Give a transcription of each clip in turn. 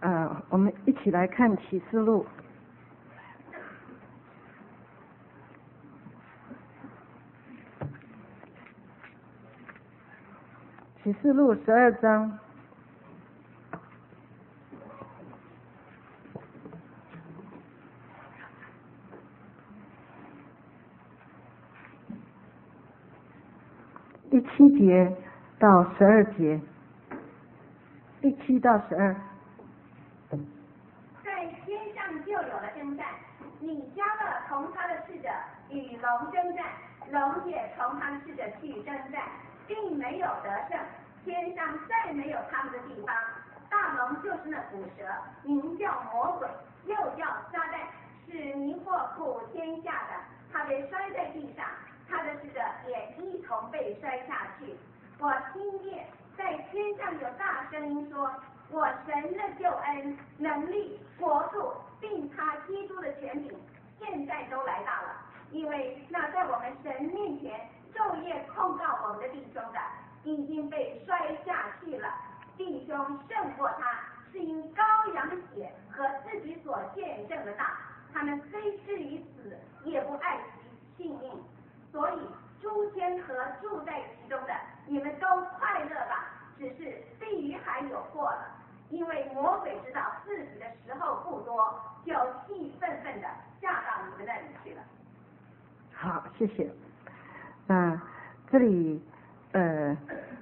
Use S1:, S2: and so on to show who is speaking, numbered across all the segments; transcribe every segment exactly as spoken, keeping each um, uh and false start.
S1: 呃，我们一起来看启示录。启示录十二章。第七节到十二节，第七到十二。
S2: 在天上就有了征战，米迦勒同他的使者与龙征战，龙也同他的使者去征战，并没有得胜。天上再没有他们的地方。大龙就是那古蛇，名叫魔鬼，又叫撒旦，是迷惑普天下的。他被摔在地上，他的使者也一同被摔下去。我听见在天上有大声音说，我神的救恩、能力、国度，并他基督的权柄，现在都来到了。因为那在我们神面前昼夜控告我们的弟兄的，已经被摔下去了。弟兄胜过他，是因羔羊的血和自己所见证的大。他们虽至于死，也不爱惜性命。所以诸天和住在其中的，你们都快乐吧。只是地狱还有祸了，因为魔鬼知道自己的时候不多，就气愤愤的下到你们那里去了。
S1: 好，谢谢。那这里呃，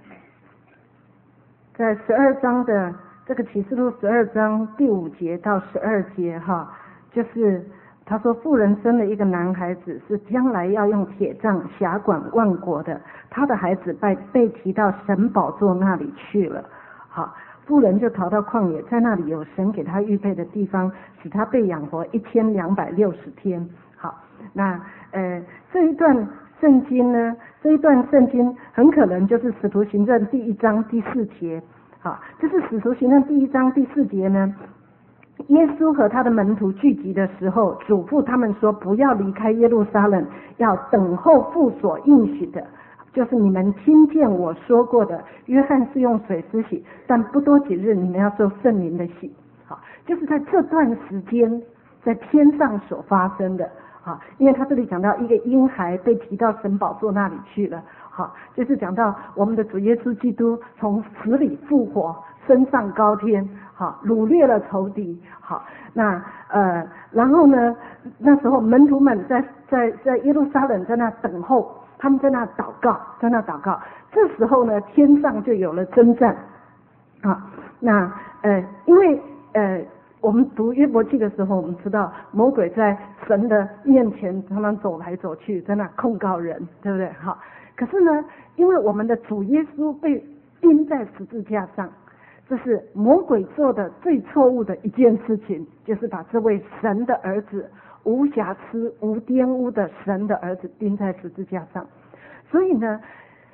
S1: 在十二章的这个启示录十二章第五节到十二节哈，就是他说妇人生了一个男孩子，是将来要用铁杖辖管万国的，他的孩子被被提到神宝座那里去了。好，妇人就逃到旷野，在那里有神给他预备的地方，使他被养活一千两百六十天。好，那呃这一段圣经呢，这一段圣经很可能就是使徒行传第一章第四节。好，就是使徒行传第一章第四节呢，耶稣和他的门徒聚集的时候，嘱咐他们说，不要离开耶路撒冷，要等候父所应许的，就是你们听见我说过的，约翰是用水施洗，但不多几日你们要受圣灵的洗。好，就是在这段时间在天上所发生的。好，因为他这里讲到一个婴孩被提到神宝座那里去了。好，就是讲到我们的主耶稣基督从死里复活，升上高天。好，掳掠了仇敌。好，那呃，然后呢，那时候门徒们在在在耶路撒冷在那等候，他们在那祷告，在那祷告。这时候呢，天上就有了征战。啊，那呃，因为呃。我们读约伯记的时候，我们知道魔鬼在神的面前常常走来走去，在那控告人，对不对？好，可是呢，因为我们的主耶稣被钉在十字架上，这是魔鬼做的最错误的一件事情，就是把这位神的儿子，无瑕疵、无玷污的神的儿子钉在十字架上。所以呢，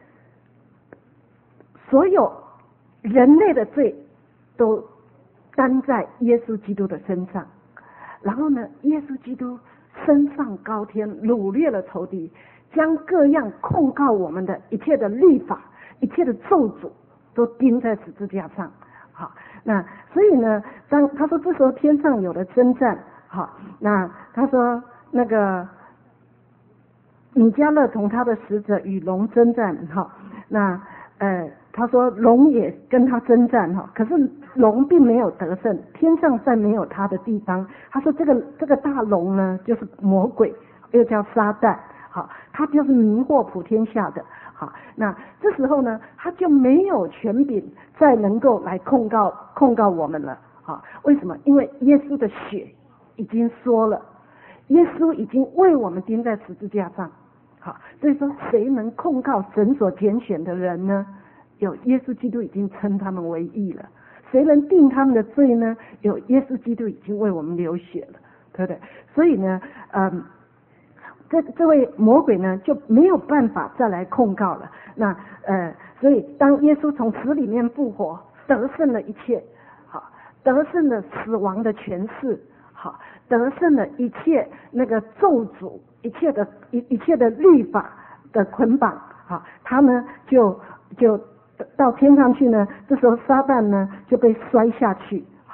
S1: 所有人类的罪都担在耶稣基督的身上，然后呢，耶稣基督升上高天，掳掠了仇敌，将各样控告我们的一切的律法、一切的咒诅都钉在十字架上。好，那所以呢，当他说这时候天上有了征战，好，那他说那个米迦勒同他的使者与龙征战，好，那呃。他说龙也跟他征战哈，可是龙并没有得胜，天上再没有他的地方。他说这个这个大龙呢，就是魔鬼，又叫撒旦，好，他就是迷惑普天下的。好，那这时候呢，他就没有权柄再能够来控告控告我们了。好，为什么？因为耶稣的血已经说了，耶稣已经为我们钉在十字架上。好，所以说谁能控告神所拣选的人呢？有耶稣基督已经称他们为义了。谁能定他们的罪呢？有耶稣基督已经为我们流血了，对不对？所以呢，嗯，这这位魔鬼呢就没有办法再来控告了。那呃，所以当耶稣从死里面复活，得胜了一切，好，得胜了死亡的权势，好，得胜了一切那个咒诅，一切的一一切的律法的捆绑，好，他呢就就到天上去呢，这时候撒旦呢就被摔下去，好，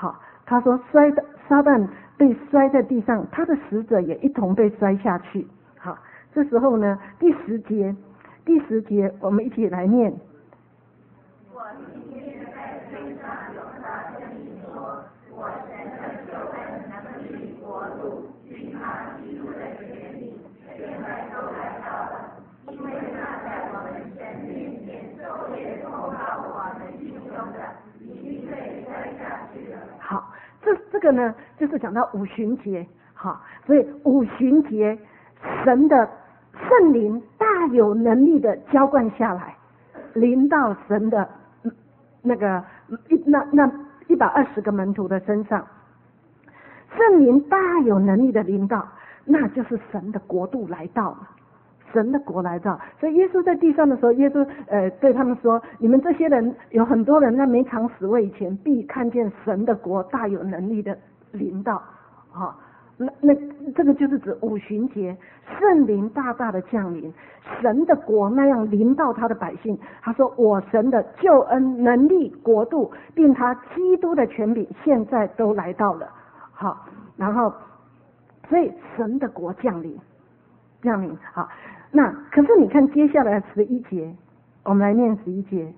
S1: 他说摔的撒旦被摔在地上，他的使者也一同被摔下去。好，这时候呢，第十节，第十节我们一起来念。
S2: 我今天在天上有话跟你说，我神的救恩能力国度与他基督的权力，现在都来到了，因为那在我们神面前昼夜控告我们弟兄的，已经被摔下去了。
S1: 好，这这个呢，就是讲到五旬节。好，所以五旬节神的圣灵大有能力的浇灌下来，临到神的那个一那那一百二十个门徒的身上，圣灵大有能力的临到，那就是神的国度来到了，神的国来到。所以耶稣在地上的时候，耶稣呃对他们说：你们这些人有很多人在没尝死味以前，必看见神的国大有能力的临到。好、哦。那那这个就是指五旬节，圣灵大大的降临，神的国那样临到他的百姓。他说：我神的救恩能力国度，并他基督的权柄，现在都来到了。好，然后所以神的国降临，降临。好，那可是你看接下来十一节，我们来念十一节。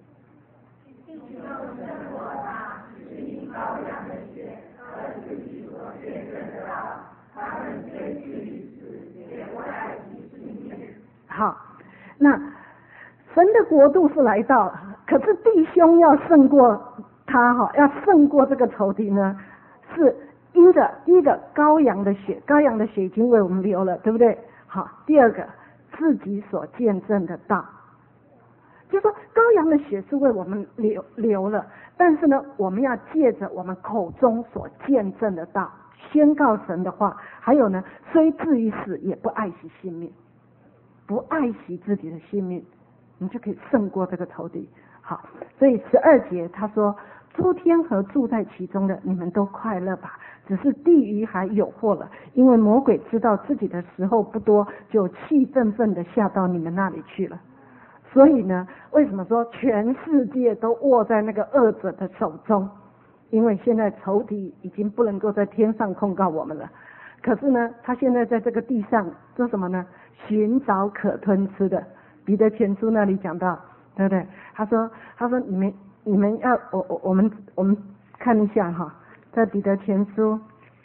S1: 好，那神的国度是来到，可是弟兄要胜过他哈，要胜过这个仇敌呢，是因着第一个羔羊的血，羔羊的血已经为我们流了，对不对？好，第二个自己所见证的道，就说羔羊的血是为我们流流了，但是呢，我们要借着我们口中所见证的道，宣告神的话，还有呢，虽至于死，也不爱惜性命。不爱惜自己的性命，你就可以胜过这个仇敌。好，所以十二节他说：诸天和住在其中的，你们都快乐吧。只是地狱还有祸了，因为魔鬼知道自己的时候不多，就气愤愤的下到你们那里去了。所以呢，为什么说全世界都握在那个恶者的手中？因为现在仇敌已经不能够在天上控告我们了。可是呢，他现在在这个地上做什么呢？寻找可吞吃的。彼得前书那里讲到，对不对？他说，他说你们你们要我我我们我们看一下哈，在彼得前书，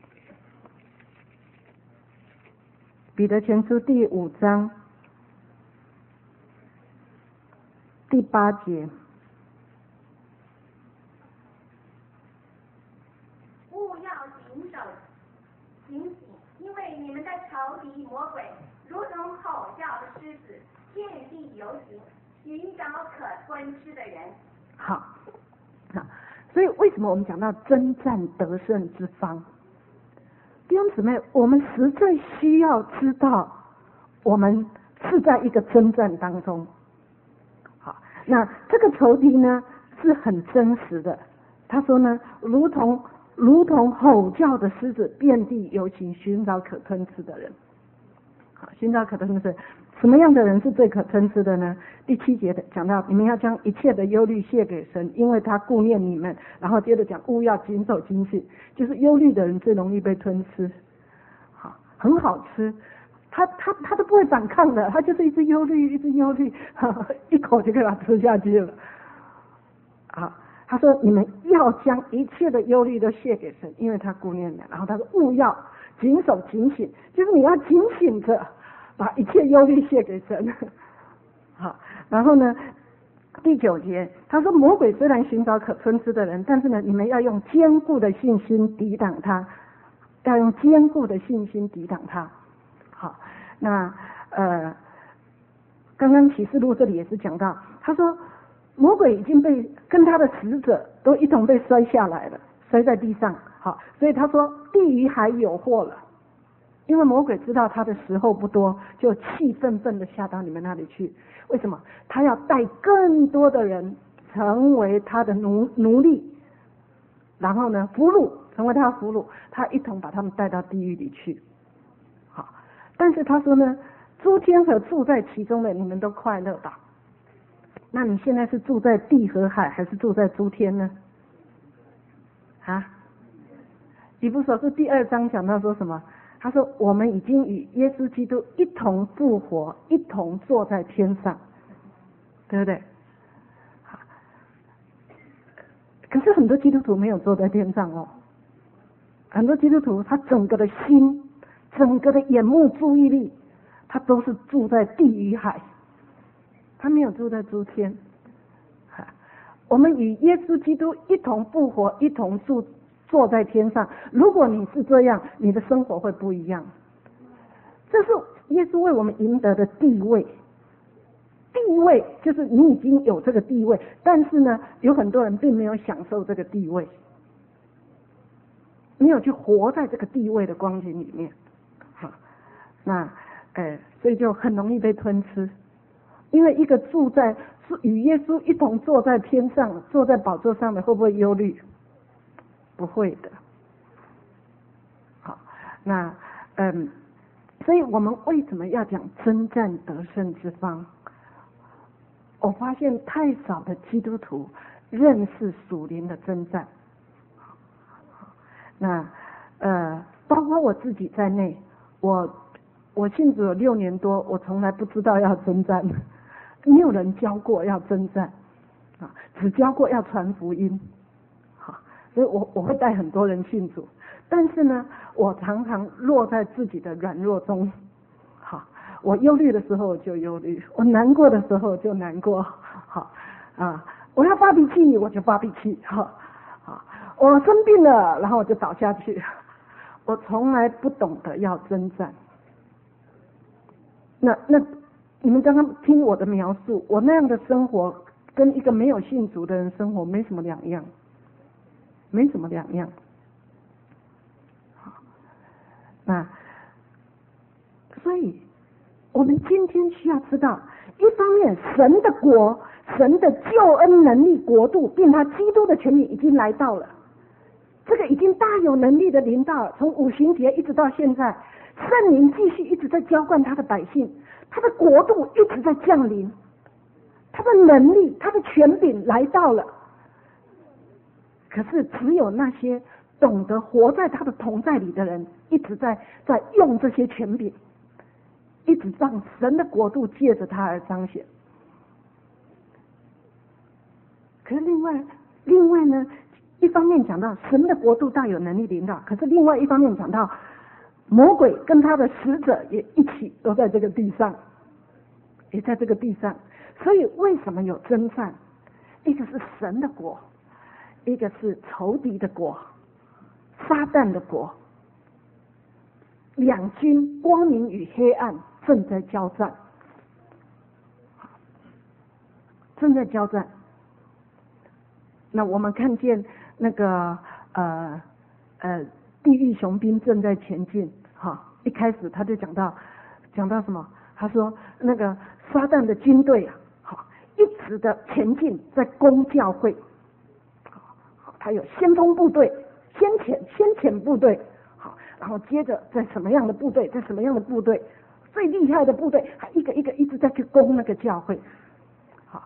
S1: 彼得前书第五章第八节。
S2: 勿要谨守警醒，因为你们的仇敌魔鬼如同吼叫的狮子，遍地游行，寻找可吞吃的人。
S1: 好，好，所以为什么我们讲到征战得胜之方？弟兄姊妹，我们实在需要知道，我们是在一个征战当中。好，那这个仇敌呢是很真实的。他说呢，如同如同吼叫的狮子，遍地游行，寻找可吞吃的人。好，寻找可吞吃，什么样的人是最可吞吃的呢？第七节的讲到，你们要将一切的忧虑卸给神，因为他顾念你们。然后接着讲，勿要谨守警醒，就是忧虑的人最容易被吞吃。好，很好吃，他他他都不会反抗的，他就是一直忧虑，一直忧虑，一口就给他吃下去了。好。他说：“你们要将一切的忧虑都卸给神，因为他顾念你们。”然后他说：“勿要谨守警醒，就是你要警醒着，把一切忧虑卸给神。”好，然后呢，第九节他说：“魔鬼虽然寻找可吞吃的人，但是呢，你们要用坚固的信心抵挡他，要用坚固的信心抵挡他。”好，那呃，刚刚启示录这里也是讲到，他说。魔鬼已经被跟他的使者都一同被摔下来了，摔在地上。好，所以他说地狱还有祸了，因为魔鬼知道他的时候不多，就气愤愤的下到你们那里去。为什么？他要带更多的人成为他的奴奴隶，然后呢俘虏，成为他的俘虏，他一同把他们带到地狱里去。好，但是他说呢，诸天和住在其中的，你们都快乐吧。那你现在是住在地和海，还是住在诸天呢？啊， 以弗所书第二章讲到说什么？他说我们已经与耶稣基督一同复活，一同坐在天上，对不对？可是很多基督徒没有坐在天上哦，很多基督徒他整个的心，整个的眼目注意力，他都是住在地与海，他没有住在诸天。我们与耶稣基督一同复活，一同住坐在天上。如果你是这样，你的生活会不一样。这是耶稣为我们赢得的地位。地位就是你已经有这个地位，但是呢，有很多人并没有享受这个地位，没有去活在这个地位的光景里面。好，那呃，所以就很容易被吞吃。因为一个住在与耶稣一同坐在天上，坐在宝座上的，会不会忧虑？不会的。好，那嗯，所以我们为什么要讲征战得胜之方？我发现太少的基督徒认识属灵的征战。那呃，包括我自己在内，我我信主有六年多，我从来不知道要征战。没有人教过要征战啊，只教过要传福音。好，所以我我会带很多人信主，但是呢，我常常落在自己的软弱中。好，我忧虑的时候就忧虑，我难过的时候就难过。好啊，我要发脾气我就发脾气。好啊，我生病了，然后我就倒下去。我从来不懂得要征战。那那。你们刚刚听我的描述，我那样的生活跟一个没有信主的人生活没什么两样，没什么两样。好，那所以我们今天需要知道，一方面神的国，神的救恩能力国度，并他基督的权柄已经来到了，这个已经大有能力的临到了，从五旬节一直到现在，圣灵继续一直在浇灌他的百姓。他的国度一直在降临，他的能力，他的权柄来到了。可是只有那些懂得活在他的同在里的人，一直在在用这些权柄，一直让神的国度借着他而彰显。可是另外另外呢，一方面讲到神的国度大有能力领导，可是另外一方面讲到魔鬼跟他的使者也一起都在这个地上，也在这个地上。所以为什么有征战？一个是神的国，一个是仇敌的国，撒旦的国。两军光明与黑暗正在交战，正在交战。那我们看见那个呃呃地狱雄兵正在前进。好，一开始他就讲到讲到什么？他说那个撒旦的军队啊，好，一直的前进，在攻教会。好，他有先锋部队、先遣先遣部队，好，然后接着在什么样的部队，在什么样的部队，最厉害的部队，还一个一个一直在去攻那个教会。好，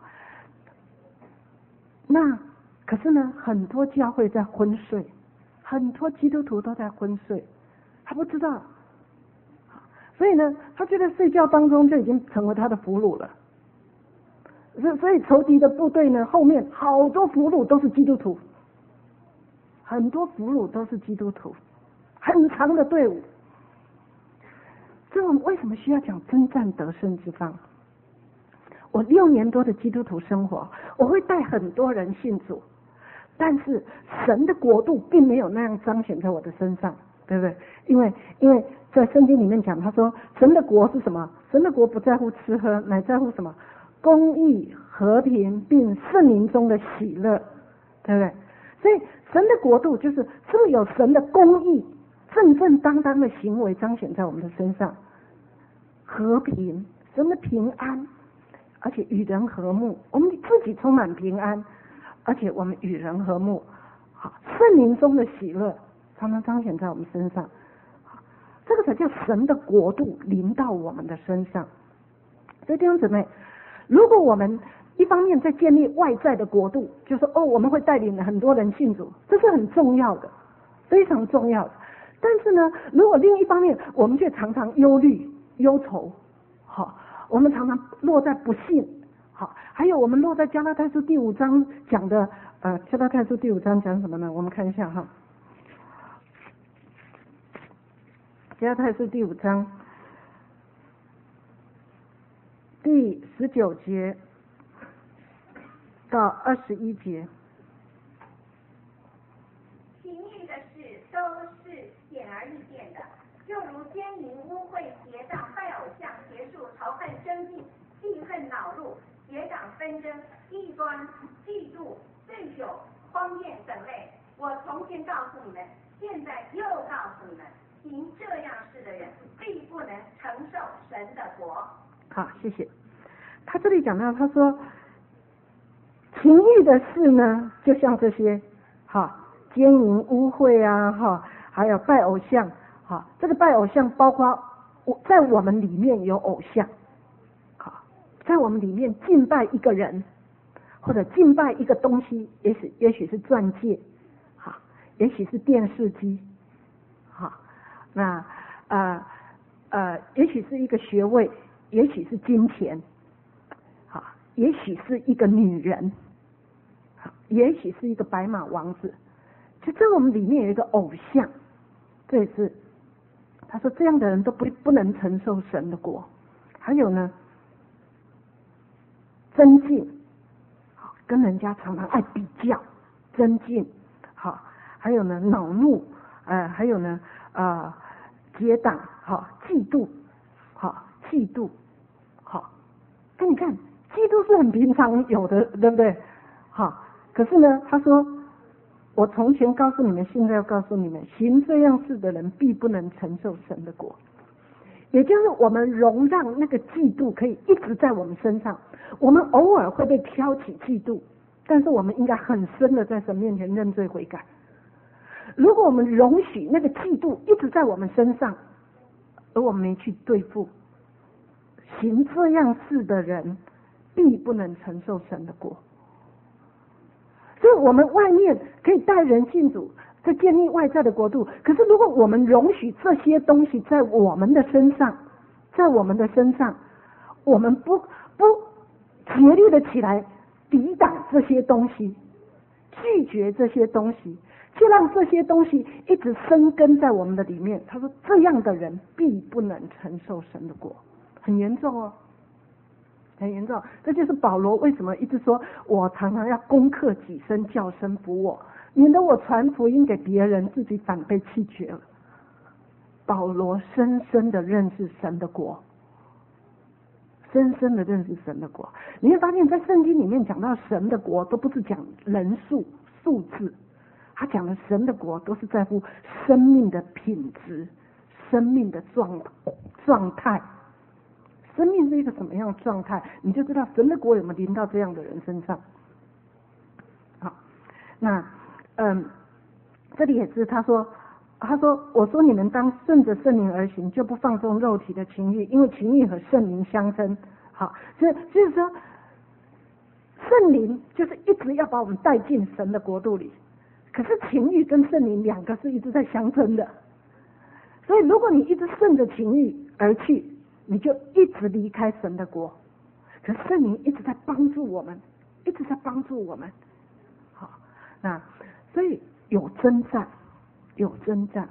S1: 那可是呢，很多教会在昏睡，很多基督徒都在昏睡。他不知道，所以呢，他就在睡觉当中就已经成为他的俘虏了。所所以仇敌的部队呢，后面好多俘虏都是基督徒，很多俘虏都是基督徒，很长的队伍。所以我们为什么需要讲征战得胜之方？我六年多的基督徒生活，我会带很多人信主，但是神的国度并没有那样彰显在我的身上。对不对？因为因为在圣经里面讲，他说神的国是什么？神的国不在乎吃喝，乃在乎什么？公义、和平，并圣灵中的喜乐，对不对？所以神的国度就是是不是有神的公义、正正当当的行为彰显在我们的身上？和平，神的平安，而且与人和睦，我们自己充满平安，而且我们与人和睦。好，圣灵中的喜乐常常彰显在我们身上，这个才叫神的国度临到我们的身上。所以弟兄姊妹，如果我们一方面在建立外在的国度，就是哦，我们会带领很多人信主，这是很重要的， 非常重要的。但是呢，如果另一方面我们却常常忧虑、忧愁，好，我们常常落在不幸，好，还有我们落在加拉太书第五章讲的，呃，加拉太书第五章讲什么呢？我们看一下哈，加拉太书第五章第十九节到二十一节。
S2: 情欲的事都是显而易见的，就如奸淫、污秽、结党、拜偶像、邪术、仇恨、争竞、记恨、恼怒、结党纷争、异端、嫉妒、醉酒、荒宴等类。我从前告诉你们，现在又告诉你们，行这样事的人，必不能承受神的国。
S1: 好，谢谢。他这里讲到，他说情欲的事呢，就像这些，哈，奸淫、污秽啊，哈，还有拜偶像，哈，这个拜偶像包括我在我们里面有偶像，好，在我们里面敬拜一个人，或者敬拜一个东西，也许也许是钻戒，哈，也许是电视机，哈，那呃呃，也许是一个学位，也许是金钱，好，也许是一个女人，好，也许是一个白马王子。就在我们里面有一个偶像，这也是他说这样的人都不不能承受神的国。还有呢，争竞，好，跟人家常常爱比较，争竞，好，还有呢恼怒，呃，还有呢呃结党，好，嫉妒，好，嫉妒，好，那你看嫉妒是很平常有的，对不对？好，可是呢，他说。我从前告诉你们，现在要告诉你们，行这样事的人必不能承受神的国。也就是我们容让那个嫉妒可以一直在我们身上，我们偶尔会被挑起嫉妒，但是我们应该很深的在神面前认罪悔改。如果我们容许那个嫉妒一直在我们身上，而我们没去对付，行这样事的人必不能承受神的国。所以我们外面可以带人信主，在建立外在的国度。可是如果我们容许这些东西在我们的身上，在我们的身上，我们不不竭力的起来抵挡这些东西，拒绝这些东西，就让这些东西一直生根在我们的里面。他说，这样的人必不能承受神的国，很严重哦。很严重，这就是保罗为什么一直说我常常要攻克己身，叫声服我，免得我传福音给别人，自己反被弃绝了。保罗深深的认识神的国，深深的认识神的国。你会发现在圣经里面讲到神的国，都不是讲人数数字，他讲的神的国都是在乎生命的品质，生命的状状态。生命是一个什么样的状态，你就知道神的国有没有临到这样的人身上。好，那嗯，这里也是他说，他说我说你们当顺着圣灵而行，就不放纵肉体的情欲，因为情欲和圣灵相争。好，所以就是说，圣灵就是一直要把我们带进神的国度里，可是情欲跟圣灵两个是一直在相争的。所以如果你一直顺着情欲而去，你就一直离开神的国。可是圣灵一直在帮助我们，一直在帮助我们。好，那所以有征战，有征战。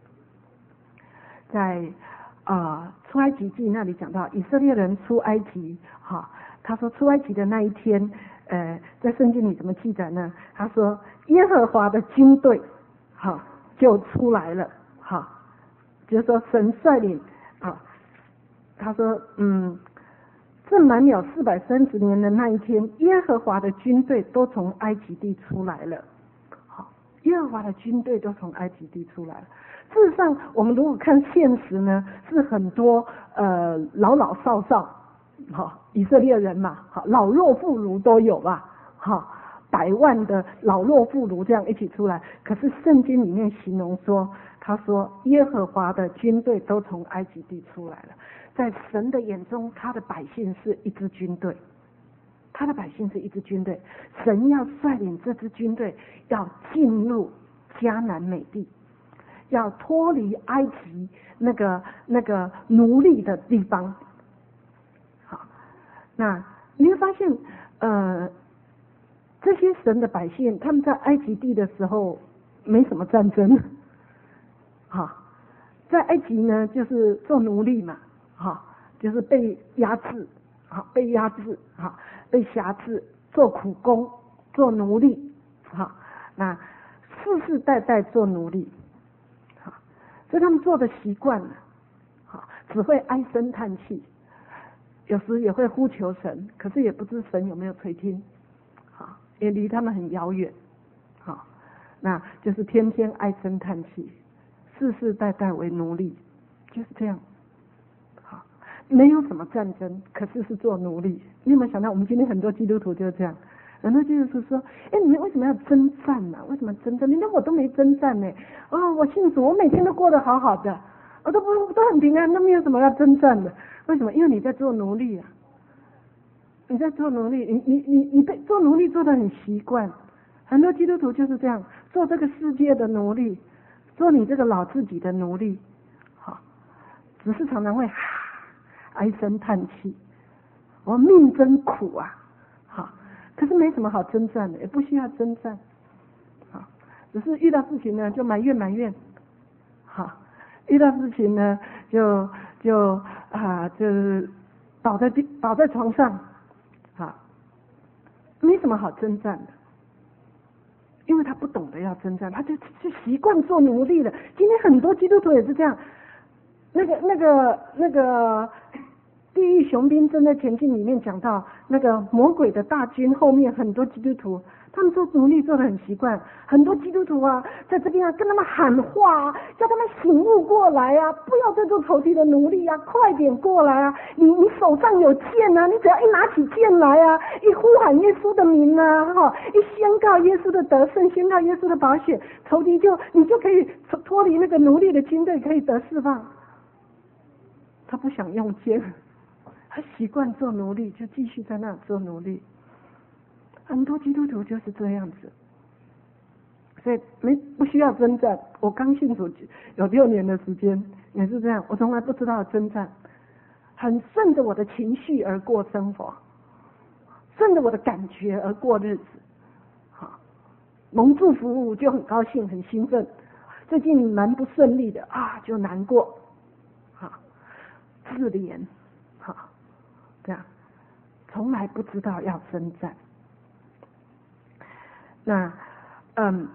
S1: 在啊、呃、出埃及记那里讲到以色列人出埃及，哈，他说出埃及的那一天，呃，在圣经里怎么记载呢？他说耶和华的军队，哈，就出来了，哈，就是说神率领啊。他说嗯，正满了四百三十年的那一天，耶和华的军队都从埃及地出来了。好，耶和华的军队都从埃及地出来了。事实上我们如果看现实呢，是很多呃老老少少，好，以色列人嘛，好，老弱妇孺都有吧，好，百万的老弱妇孺这样一起出来。可是圣经里面形容说，他说耶和华的军队都从埃及地出来了。在神的眼中，他的百姓是一支军队，他的百姓是一支军队。神要率领这支军队要进入迦南美地， 要脱离埃及那个那个奴隶的地方。好，那你会发现，呃，这些神的百姓，他们在埃及地的时候没什么战争，好，在埃及呢就是做奴隶嘛，好，就是被压制，好，被压制，好，被辖制，做苦工，做奴隶，好，那世世代代做奴隶，好，所以他们做的习惯了，好，只会唉声叹气，有时也会呼求神，可是也不知神有没有垂听，好，也离他们很遥远，好，那就是天天唉声叹气，世世代代为奴隶，就是这样，好，没有什么战争，可是是做奴隶。你有没有想到，我们今天很多基督徒就是这样？很多基督徒说：“哎，你们为什么要征战呢、啊？为什么征战？连我都没征战呢？哦，我信主，我每天都过得好好的，我都不都很平安，都没有什么要征战的。为什么？因为你在做奴隶啊，你在做奴隶，你你你你被做奴隶做得很习惯。很多基督徒就是这样，做这个世界的奴隶，做你这个老自己的奴隶，好，只是常常会唉声叹气，我命真苦啊，好。”可是没什么好征战的，也不需要征战，好，只是遇到事情呢就埋怨埋怨，好，遇到事情呢就就啊就倒在地倒在床上，好，没什么好征战的，因为他不懂得要征战，他就就习惯做奴隶了。今天很多基督徒也是这样，那个那个那个。地狱雄兵正在前进里面讲到那个魔鬼的大军后面很多基督徒，他们做奴隶做得很习惯，很多基督徒啊在这边啊跟他们喊话啊，叫他们醒悟过来啊，不要再做仇敌的奴隶啊，快点过来啊，你你手上有剑啊，你只要一拿起剑来啊，一呼喊耶稣的名啊，哈，一宣告耶稣的得胜，宣告耶稣的宝血，仇敌就你就可以脱离那个奴隶的军队，可以得释放。他不想用剑，他习惯做奴隶，就继续在那做奴隶。很多基督徒就是这样子，所以没不需要征战。我刚信主有六年的时间，也是这样，我从来不知道征战，很顺着我的情绪而过生活，顺着我的感觉而过日子。好，蒙祝福就很高兴很兴奋，最近蛮不顺利的啊，就难过，好，自怜，好。这样，从来不知道要征战。那，嗯，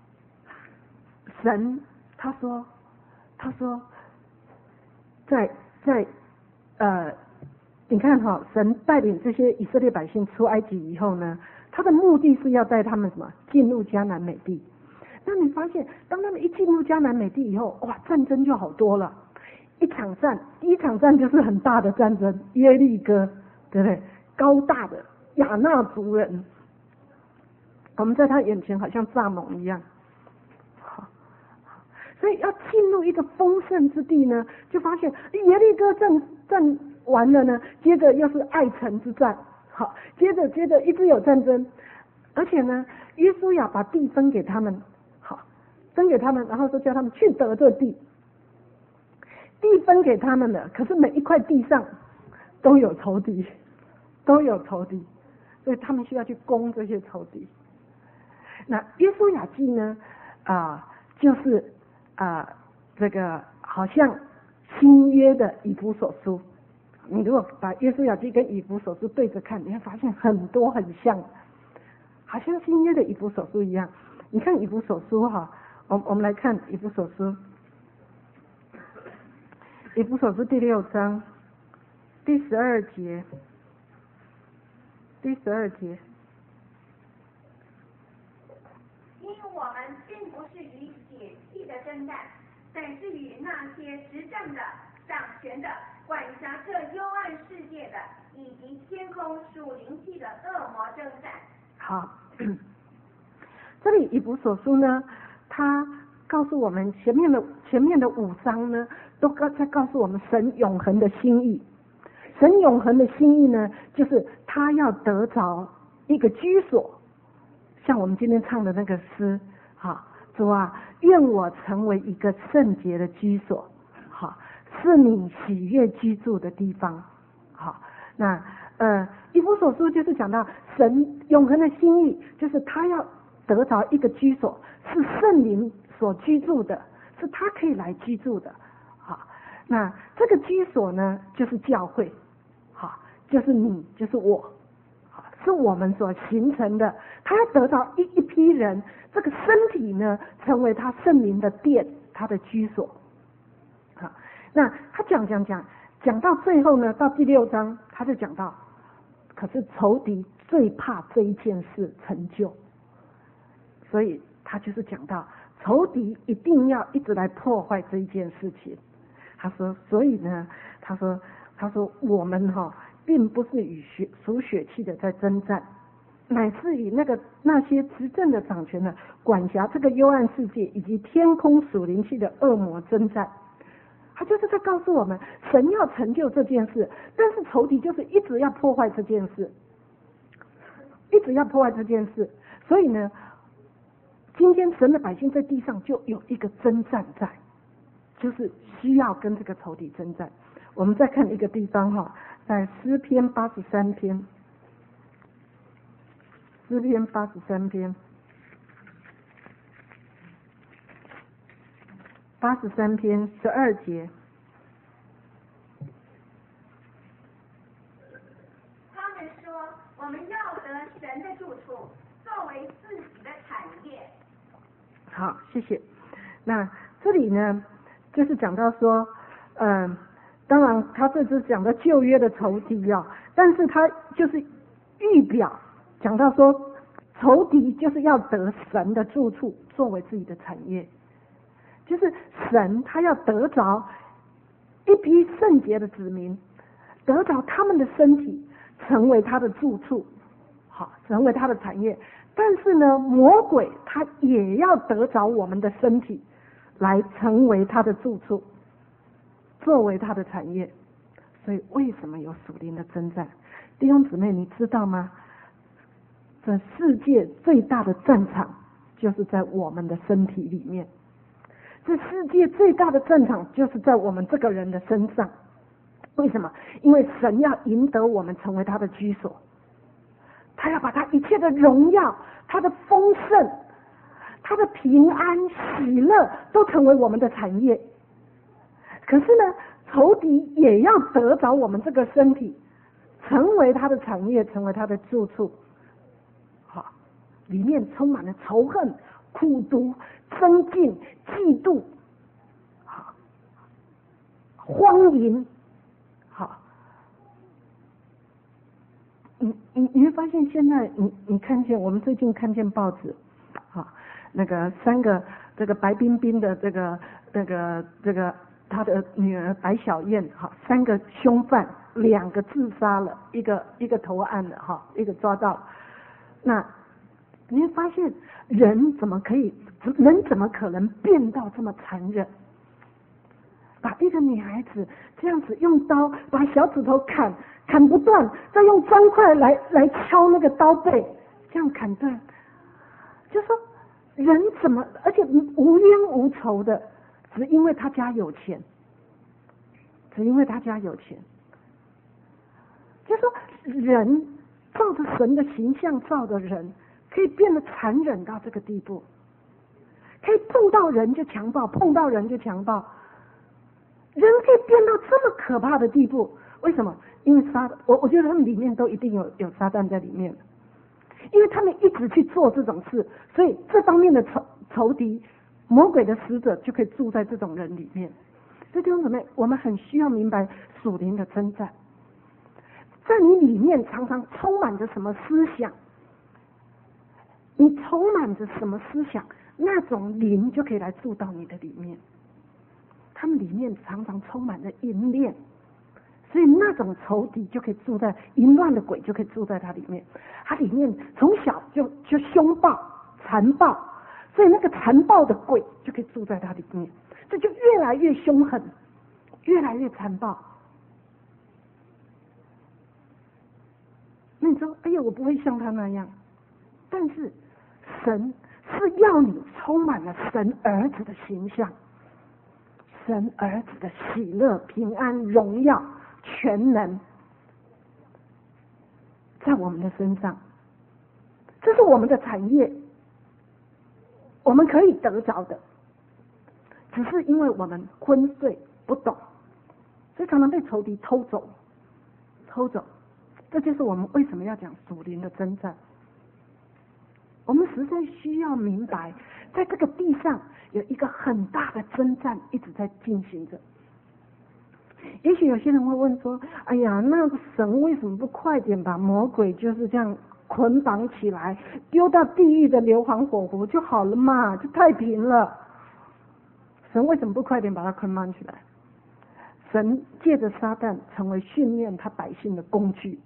S1: 神他说，他说，在在呃，你看哈、哦，神带领这些以色列百姓出埃及以后呢，他的目的是要带他们什么进入迦南美地。那你发现，当他们一进入迦南美地以后，哇，战争就好多了。一场战，第一场战就是很大的战争，耶利哥，对不对？高大的亚衲族人，我们在他眼前好像蚱蜢一样。好，所以要进入一个丰盛之地呢，就发现耶利哥战战完了呢，接着又是爱城之战，好，接着接着一直有战争，而且呢，约书亚把地分给他们，好，分给他们，然后说叫他们去得这地。地分给他们了，可是每一块地上都有仇敌，都有仇敌，所以他们需要去攻这些仇敌。那约书亚记呢，啊、呃，就是啊、呃，这个好像新约的以弗所书。你如果把约书亚记跟以弗所书对着看，你会发现很多很像，好像新约的以弗所书一样。你看以弗所书哈，我我们来看以弗所书。以弗所书第六章第十二节，第十二节。
S2: 因我们并不是与血气的征战，乃是与那些执政的、掌权的、管辖这幽暗世界的，以及天空属灵气的恶魔征战。
S1: 好，这里以弗所书呢，他告诉我们前面的前面的五章呢，都在告诉我们神永恒的心意。神永恒的心意呢，就是他要得着一个居所，像我们今天唱的那个诗，哈， 主啊，愿我成为一个圣洁的居所，好，是你喜悦居住的地方。好，那呃，以弗所书就是讲到神永恒的心意，就是他要得着一个居所，是圣灵所居住的，是他可以来居住的。好，那这个居所呢，就是教会，好，就是你，就是我，好，是我们所形成的。他要得到一一批人，这个身体呢，成为他圣灵的殿，他的居所。好，那他讲讲讲讲到最后呢，到第六章，他就讲到，可是仇敌最怕这一件事成就，所以他就是讲到仇敌一定要一直来破坏这一件事情。他说，所以呢，他说，他说我们哈、哦，并不是与血属血气的在征战，乃是以那个那些执政的掌权的管辖这个幽暗世界以及天空属灵气的恶魔征战。他就是在告诉我们，神要成就这件事，但是仇敌就是一直要破坏这件事，一直要破坏这件事。所以呢，今天神的百姓在地上就有一个征战在，就是需要跟这个仇敌征战。我们再看一个地方哈，在诗篇八十三篇，诗篇八十三篇，八十三篇十二节。
S2: 他们说，我们要得神的住处，作为自己的产业。
S1: 好，谢谢。那这里呢，就是讲到说，嗯、呃，当然他这是讲到旧约的仇敌啊、哦，但是他就是预表讲到说，仇敌就是要得神的住处作为自己的产业，就是神他要得着一批圣洁的子民，得着他们的身体成为他的住处，好，成为他的产业。但是呢，魔鬼他也要得着我们的身体来成为他的住处，作为他的产业。所以为什么有属灵的征战？弟兄姊妹，你知道吗？这世界最大的战场就是在我们的身体里面，这世界最大的战场就是在我们这个人的身上。为什么？因为神要赢得我们成为他的居所，他要把他一切的荣耀、他的丰盛、他的平安、喜乐都成为我们的产业。可是呢，仇敌也要得着我们这个身体，成为他的产业，成为他的住处。好，里面充满了仇恨、苦毒、争竞、嫉妒，好，荒淫，好。你你你会发现，现在你你看见我们最近看见报纸，啊，那个三个这个白冰冰的这个这个这个他的女儿白小燕，哈，三个凶犯，两个自杀了，一个一个投案了，哈，一个抓到。那你会发现，人怎么可以，人怎么可能变到这么残忍？把一个女孩子这样子用刀把小指头砍砍不断，再用砖块来来敲那个刀背，这样砍断。就说人怎么，而且无冤无仇的，只因为他家有钱，只因为他家有钱。就说人照着神的形象造的人，可以变得残忍到这个地步，可以碰到人就强暴，碰到人就强暴。人可以变到这么可怕的地步，为什么？因为撒，我我觉得他们里面都一定有有撒旦在里面，因为他们一直去做这种事，所以这方面的仇仇敌、魔鬼的使者就可以住在这种人里面。所以弟兄姊妹，我们很需要明白属灵的征战，在你里面常常充满着什么思想，你充满着什么思想，那种灵就可以来住到你的里面。他们里面常常充满着淫恋，所以那种仇敌就可以住在淫乱的鬼就可以住在他里面。他里面从小就就凶暴残暴，所以那个残暴的鬼就可以住在他里面，这就越来越凶狠，越来越残暴。那你说，哎呀，我不会像他那样，但是神是要你充满了神儿子的形象，神儿子的喜乐、平安、荣耀、全能在我们的身上，这是我们的产业，我们可以得着的，只是因为我们昏睡不懂，所以常常被仇敌偷走偷走。这就是我们为什么要讲属灵的征战。我们实在需要明白，在这个地上有一个很大的征战一直在进行着。也许有些人会问说，哎呀，那神为什么不快点把魔鬼就是这样捆绑起来，丢到地狱的硫磺火湖就好了嘛，就太平了。神为什么不快点把它捆绑起来？神借着撒旦成为训练他百姓的工具。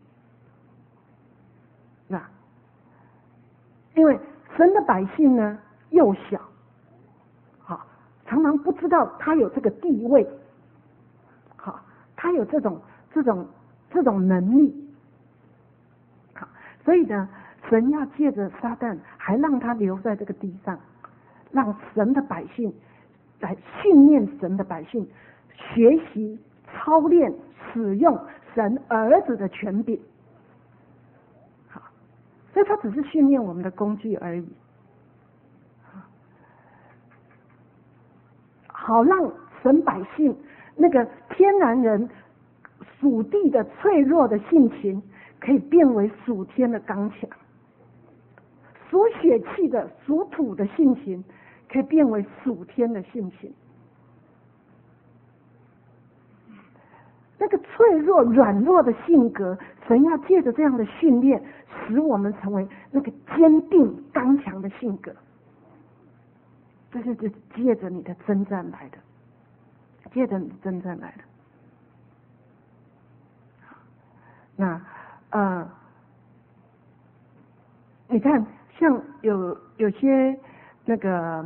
S1: 那因为神的百姓呢幼小，好，常常不知道他有这个地位，好，他有这种这种这种能力，好，所以呢，神要借着撒旦，还让他留在这个地上，让神的百姓来训练神的百姓，学习操练使用神儿子的权柄。所以他只是训练我们的工具而已，好让神百姓那个天然人属地的脆弱的性情，可以变为属天的刚强；属血气的属土的性情，可以变为属天的性情。那个脆弱软弱的性格，神要借着这样的训练，使我们成为那个坚定刚强的性格。这是借着你的征战来的，借着你的征战来的。那呃，你看，像有有些那个，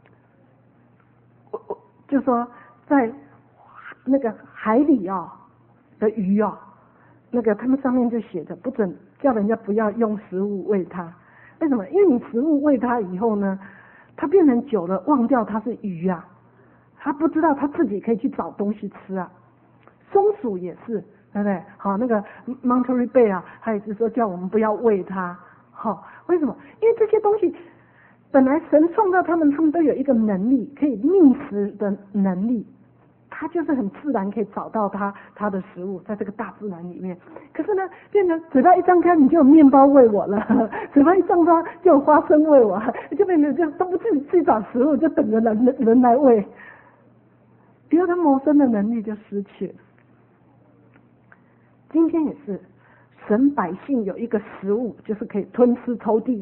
S1: 我我就说在那个海里哦的鱼哦，那个他们上面就写着不准叫人家不要用食物喂它。为什么？因为你食物喂它以后呢，它变成久了忘掉它是鱼啊，它不知道它自己可以去找东西吃啊。松鼠也是，对不对？好，那个 Monterey Bay 啊，他也是说叫我们不要喂它。好，为什么？因为这些东西本来神创造他们，他们都有一个能力，可以觅食的能力。他就是很自然可以找到他他的食物，在这个大自然里面。可是呢，变成嘴巴一张开，你就有面包喂我了；嘴巴一张开，就有花生喂我，就变成就都不自己去找食物，就等着人人来喂。比如他谋生的能力就失去了。今天也是，神百姓有一个食物，就是可以吞吃抽地。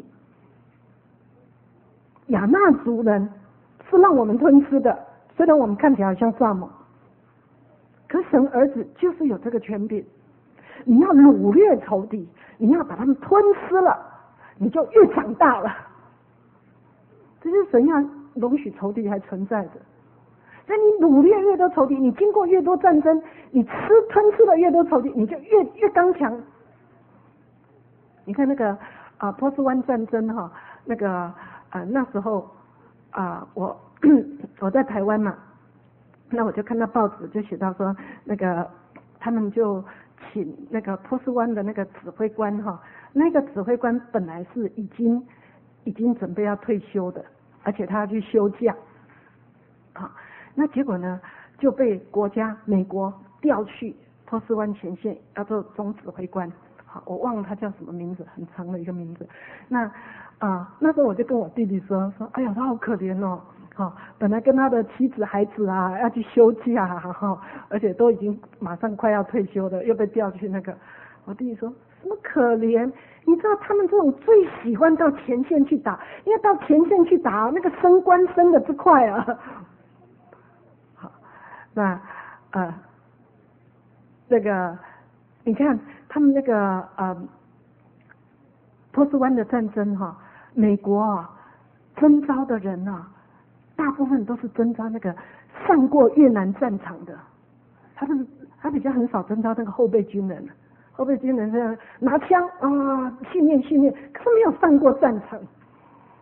S1: 亚纳族人是让我们吞吃的，虽然我们看起来好像蚱蜢。可神儿子就是有这个权柄，你要掳掠仇敌，你要把他们吞吃了，你就越长大了。这是神要容许仇敌还存在着，所以你掳掠越多仇敌，你经过越多战争，你吃吞吃了越多仇敌，你就越越刚强。你看那个啊波斯湾战争哈，那个啊那时候啊我我在台湾嘛。那我就看到报纸就写到说，那个他们就请那个波斯湾的那个指挥官哈，那个指挥官本来是已经已经准备要退休的，而且他要去休假，好，那结果呢就被国家美国调去波斯湾前线要做总指挥官，好，我忘了他叫什么名字，很长的一个名字。那啊那时候我就跟我弟弟说说，哎呀他好可怜哦。好、哦，本来跟他的妻子孩子啊要去休假哈、哦，而且都已经马上快要退休了，又被调去那个。我弟弟说什么可怜？你知道他们这种最喜欢到前线去打，因为到前线去打，那个升官升的之快啊。好，那呃，那个你看他们那个呃波斯湾的战争哈、哦，美国啊征召的人啊。大部分都是征召那个上过越南战场的，他是他比较很少征召那个后备军人，后备军人这样拿枪啊训练训练，可是没有上过战场。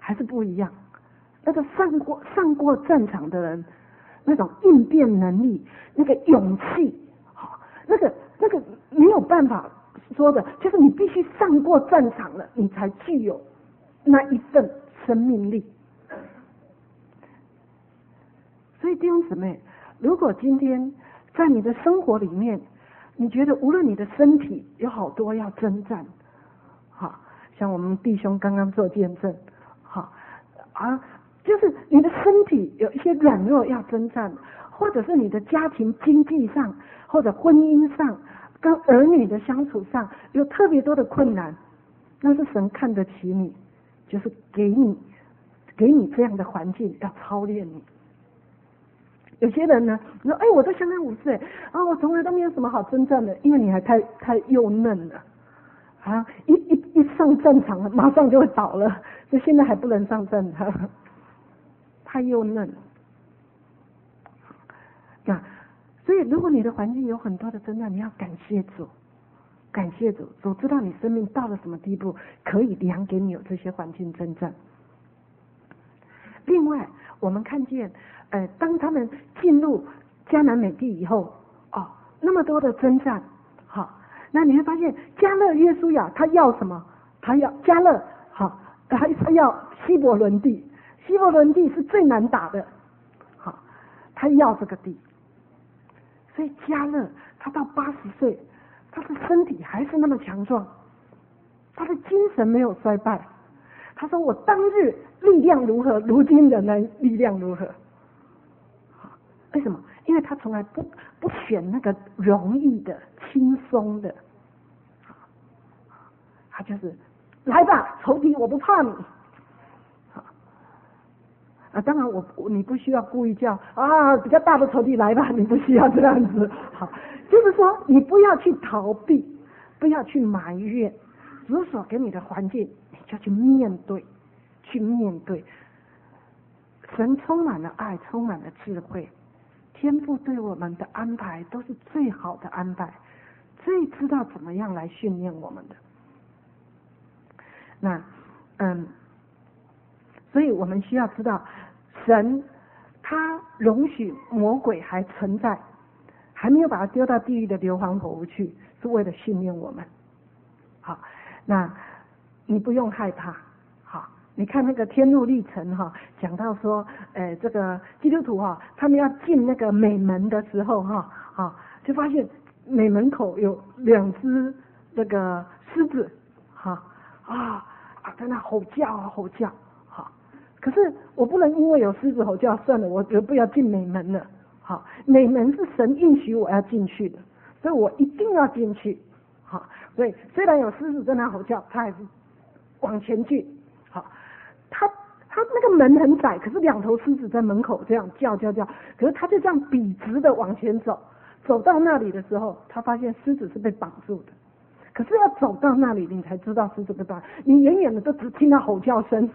S1: 还是不一样。那个上过上过战场的人，那种应变能力，那个勇气，好，那个那个没有办法说的，就是你必须上过战场了，你才具有那一份生命力。所以弟兄姊妹，如果今天在你的生活里面，你觉得无论你的身体有好多要征战，好，像我们弟兄刚刚做见证，好啊，就是你的身体有一些软弱要征战，或者是你的家庭经济上，或者婚姻上，跟儿女的相处上有特别多的困难，那是神看得起你，就是给你给你这样的环境，要操练你。有些人呢，你说哎，我都相安无事哎，啊，我从来都没有什么好征战的，因为你还太太幼嫩了，啊，一一一上战场了，马上就会倒了，所以现在还不能上战场，太幼嫩了。啊，所以如果你的环境有很多的征战，你要感谢主，感谢主，主知道你生命到了什么地步，可以量给你有这些环境征战。另外，我们看见，呃，当他们进入迦南美地以后，哦，那么多的征战，好，那你会发现迦勒约书亚他要什么？他要迦勒，好，他他要希伯伦地，希伯伦地是最难打的，好，他要这个地，所以迦勒他到八十岁，他的身体还是那么强壮，他的精神没有衰败。他说我当日力量如何，如今仍然力量如何。为什么？因为他从来不不选那个容易的轻松的，他就是来吧，仇敌我不怕你。啊，当然我你不需要故意叫啊比较大的仇敌来吧，你不需要这样子。好，就是说你不要去逃避，不要去埋怨，主所给你的环境你就去面对，去面对。神充满了爱，充满了智慧，天父对我们的安排都是最好的安排，最知道怎么样来训练我们的。那嗯，所以我们需要知道，神他容许魔鬼还存在，还没有把他丢到地狱的硫磺火湖去，是为了训练我们。好，那你不用害怕。好，你看那个天路历程哈，讲到说，呃，这个基督徒哈，他们要进那个美门的时候哈，啊，就发现美门口有两只那个狮子，哈啊啊，在那吼叫啊吼叫，好，可是我不能因为有狮子吼叫，算了，我绝不要进美门了。好，美门是神应许我要进去的，所以我一定要进去。好，所以虽然有狮子在那吼叫，他还是往前去。好，他他那个门很窄，可是两头狮子在门口这样叫叫叫，可是他就这样笔直的往前走，走到那里的时候，他发现狮子是被绑住的。可是要走到那里，你才知道狮子被绑，你远远的都只听到吼叫声。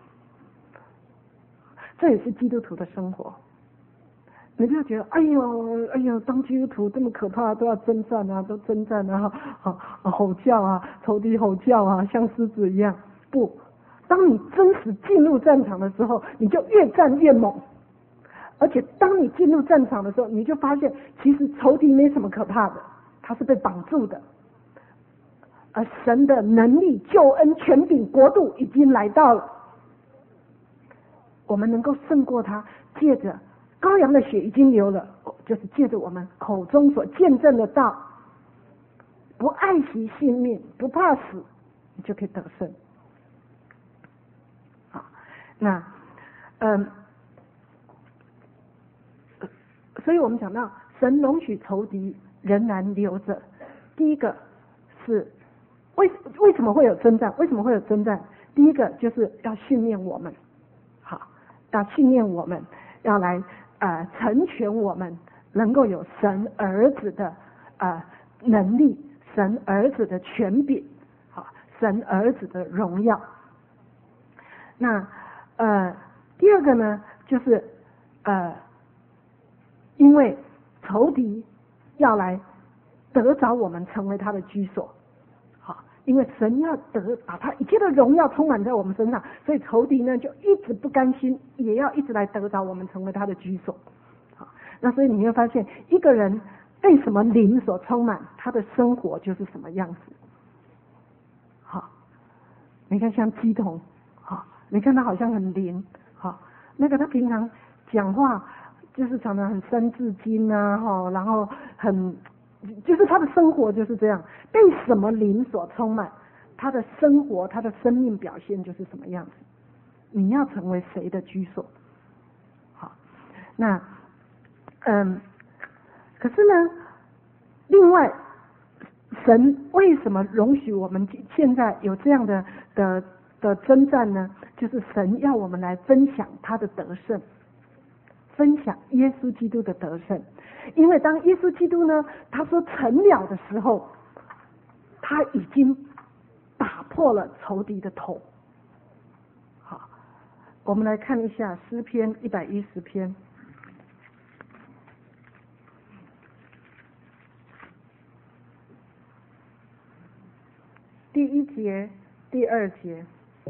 S1: 这也是基督徒的生活。你不要觉得，哎呦，哎呦，当基督徒这么可怕，都要征战啊，都征战啊，啊啊吼叫啊，仇敌吼叫啊，像狮子一样。不，当你真实进入战场的时候，你就越战越猛。而且当你进入战场的时候，你就发现，其实仇敌没什么可怕的，他是被绑住的。而神的能力、救恩、权柄、国度已经来到了，我们能够胜过他，借着羔羊的血已经流了，就是借着我们口中所见证的道，不爱惜性命，不怕死，你就可以得胜。好，那嗯，所以我们讲到神容许仇敌仍然留着，第一个是为为什么会有征战？为什么会有征战？第一个就是要训练我们，好，要训练我们，要来呃成全我们，能够有神儿子的呃能力，神儿子的权柄，好，神儿子的荣耀。那呃第二个呢，就是呃因为仇敌要来得着我们成为他的居所。 因为神要得把他一切的荣耀充满在我们身上，所以仇敌呢就一直不甘心，也要一直来得着我们，成为他的居所。好，那所以你会发现，一个人被什么灵所充满，他的生活就是什么样子。好，你看像基统，好，你看他好像很灵，好，那个他平常讲话就是常常很三字经啊，哈，然后很。就是他的生活就是这样，被什么灵所充满，他的生活他的生命表现就是什么样子。你要成为谁的居所？好，那嗯，可是呢，另外神为什么容许我们现在有这样的的的征战呢？就是神要我们来分享他的得胜，分享耶稣基督的得胜。因为当耶稣基督呢，他说成了的时候，他已经打破了仇敌的头。好，我们来看一下诗篇一百一十篇第一节、第二节。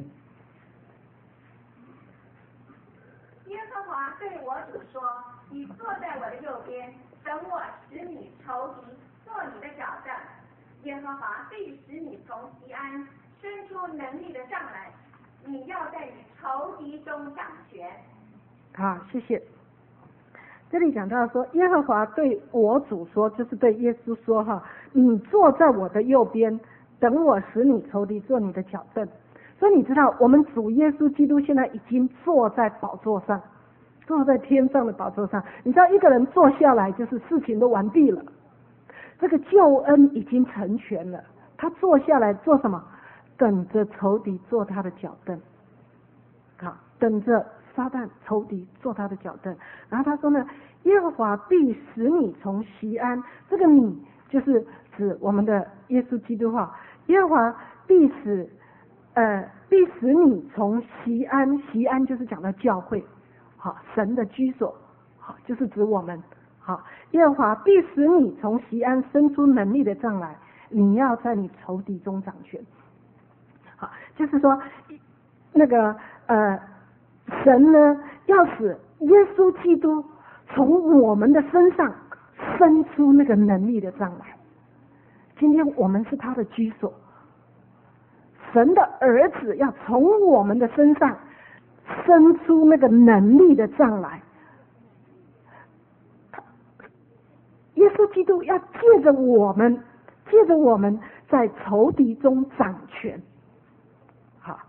S2: 耶和华对我主说：“你坐在我的右边，等我使你仇敌做你的脚凳。耶和华必使你从西安伸出能力的杖来，你要在你仇敌中掌权。”
S1: 好，谢谢。这里讲到说，耶和华对我主说，就是对耶稣说哈，你坐在我的右边，等我使你仇敌做你的脚凳。所以你知道，我们主耶稣基督现在已经坐在宝座上，坐在天上的宝座上。你知道，一个人坐下来，就是事情都完毕了，这个救恩已经成全了。他坐下来做什么？等着仇敌做他的脚凳。好，等着撒旦仇敌做他的脚凳。然后他说呢，耶和华必使你从西安，这个你就是指我们的耶稣基督哈。耶和华必使呃必使你从西安，西安就是讲到教会，好，神的居所，好，就是指我们。好，耶和华必使你从西安伸出能力的杖来，你要在你仇敌中掌权。好，就是说那个呃神呢要使耶稣基督从我们的身上伸出那个能力的杖来。今天我们是他的居所，神的儿子要从我们的身上伸出那个能力的杖来。耶稣基督要借着我们，借着我们在仇敌中掌权。好，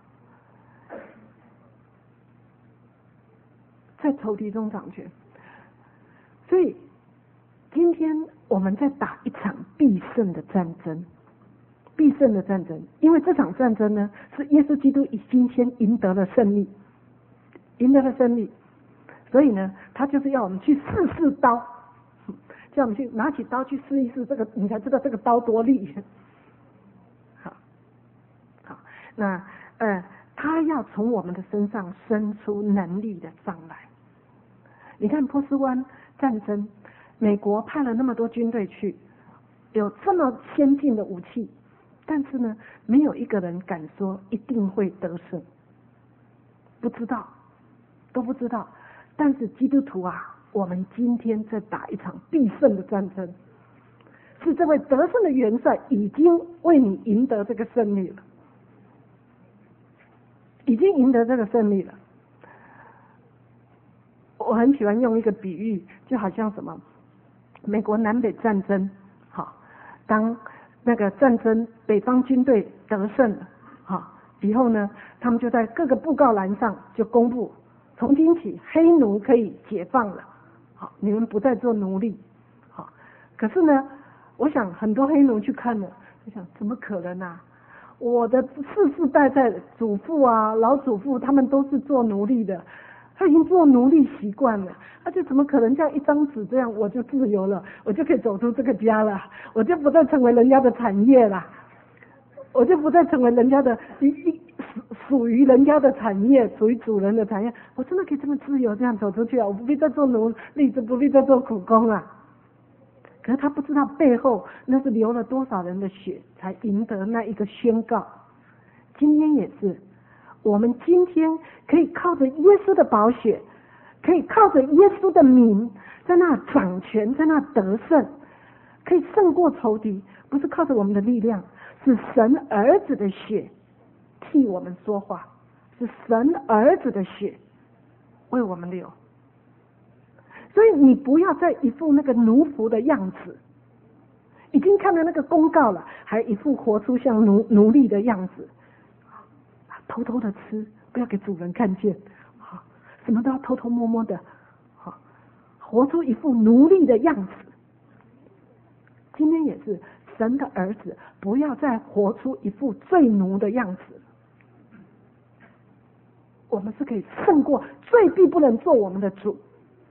S1: 在仇敌中掌权。所以今天我们在打一场必胜的战争，必胜的战争。因为这场战争呢，是耶稣基督已经先赢得了胜利，赢得了胜利。所以呢，他就是要我们去试试刀，叫我们去拿起刀去试一试，这个你才知道这个刀多利。好，好，那呃，他要从我们的身上生出能力的杖来。你看波斯湾战争，美国派了那么多军队去，有这么先进的武器，但是呢，没有一个人敢说一定会得胜，不知道，都不知道。但是基督徒啊，我们今天在打一场必胜的战争，是这位得胜的元帅已经为你赢得这个胜利了，已经赢得这个胜利了。我很喜欢用一个比喻，就好像什么美国南北战争，好，当那个战争北方军队得胜了，好，以后呢，他们就在各个布告栏上就公布，从今起黑奴可以解放了，好，你们不再做奴隶，好。可是呢，我想很多黑奴去看了，就想怎么可能啊？我的世世代代祖父啊、老祖父他们都是做奴隶的。他已经做奴隶习惯了，他就怎么可能这样一张纸这样我就自由了，我就可以走出这个家了，我就不再成为人家的产业了，我就不再成为人家的一一属于人家的产业，属于主人的产业，我真的可以这么自由这样走出去啊！我不必再做奴隶，就不必再做苦工啊。 可是他不知道背后那是流了多少人的血才赢得那一个宣告。今天也是，我们今天可以靠着耶稣的宝血，可以靠着耶稣的名在那掌权，在那得胜，可以胜过仇敌，不是靠着我们的力量，是神儿子的血替我们说话，是神儿子的血为我们流。所以你不要再一副那个奴仆的样子，已经看到那个公告了，还一副活出像奴奴隶的样子，偷偷的吃，不要给主人看见，什么都要偷偷摸摸的，活出一副奴隶的样子。今天也是，神的儿子不要再活出一副罪奴的样子。我们是可以胜过罪，必不能做我们的主。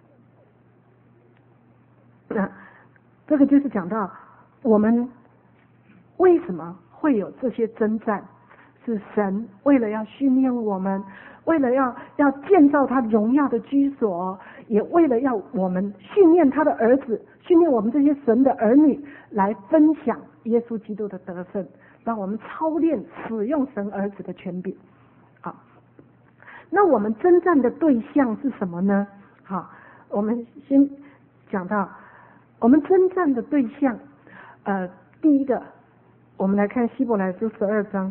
S1: 那这个就是讲到我们为什么会有这些征战，是神为了要训练我们，为了要要建造他荣耀的居所，也为了要我们训练他的儿子，训练我们这些神的儿女来分享耶稣基督的得胜，让我们操练使用神儿子的权柄。好，那我们征战的对象是什么呢？好，我们先讲到我们征战的对象，呃，第一个，我们来看希伯来书十二章。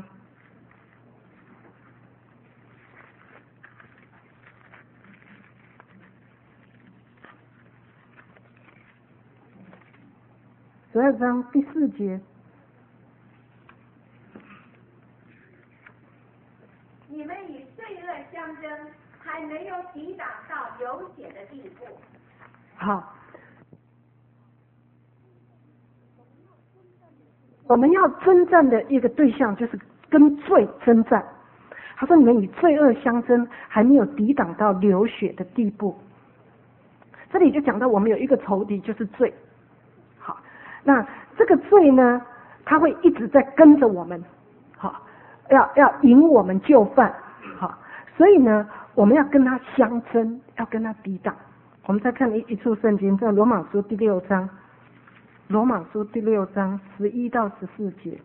S1: 十二章第四节，
S2: 你们与罪恶相争，还没有抵挡到流血的地步。
S1: 好，我们要征战的一个对象就是跟罪征战。他说你们与罪恶相争，还没有抵挡到流血的地步。这里就讲到我们有一个仇敌，就是罪。好，那这个罪呢，他会一直在跟着我们，好，要要引我们就范，好，所以呢，我们要跟他相争，要跟他抵挡。我们再看一一处圣经，在罗马书第六章，罗马书第六章十一到十四节。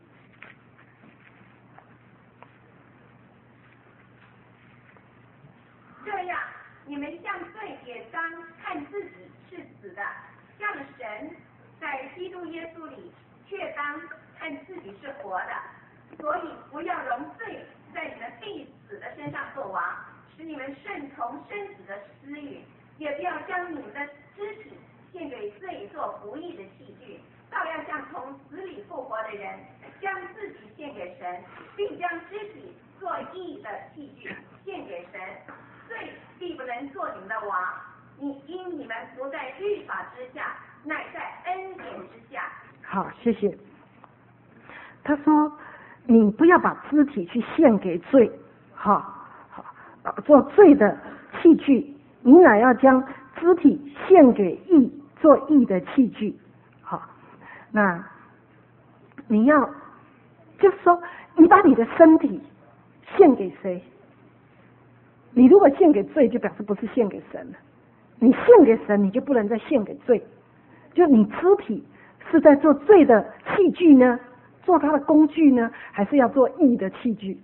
S2: 这样，你们向罪也当看自己是死的，向神在基督耶稣里却当看自己是活的。所以不要容罪在你们必死的身上作王，使你们顺从身子的私欲，也不要将你们的肢体献给罪做不义的器具，倒要像从死里复活的人，将自己献给神，并将肢体做义的器具献给神。罪必不能做你们的王，你因你们不在律法之下，乃在恩典之下。
S1: 好，谢谢。他说你不要把肢体去献给罪，好，好，做罪的器具，你乃要将肢体献给义，做义的器具。好，那你要就是说，你把你的身体献给谁？你如果献给罪，就表示不是献给神了。你献给神，你就不能再献给罪。就你肢体是在做罪的器具呢，做它的工具呢，还是要做义的器具？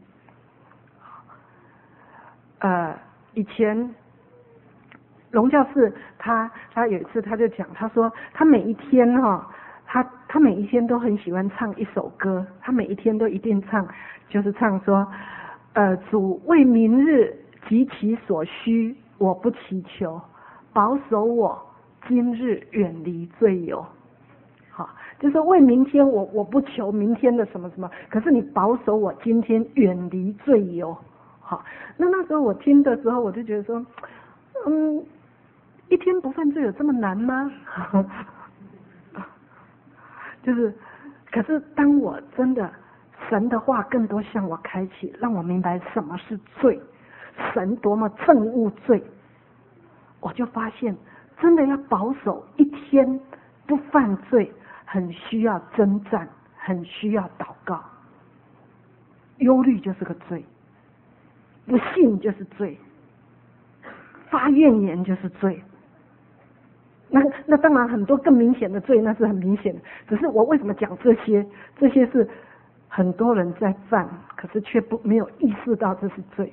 S1: 呃，以前龙教士他他有一次他就讲，他说他每一天哈、哦，他他每一天都很喜欢唱一首歌，他每一天都一定唱，就是唱说，呃，主为明日及其所需，我不祈求，保守我今日远离罪有。好，就是为明天我我不求明天的什么什么，可是你保守我今天远离罪有。好，那那时候我听的时候，我就觉得说，嗯，一天不犯罪有这么难吗？就是，可是当我真的神的话更多向我开启，让我明白什么是罪，神多么憎恶罪，我就发现真的要保守一天不犯罪，很需要征战，很需要祷告。忧虑就是个罪，不信就是罪，发怨言就是罪。 那那当然很多更明显的罪，那是很明显的。只是我为什么讲这些？这些是很多人在犯，可是却不没有意识到这是罪。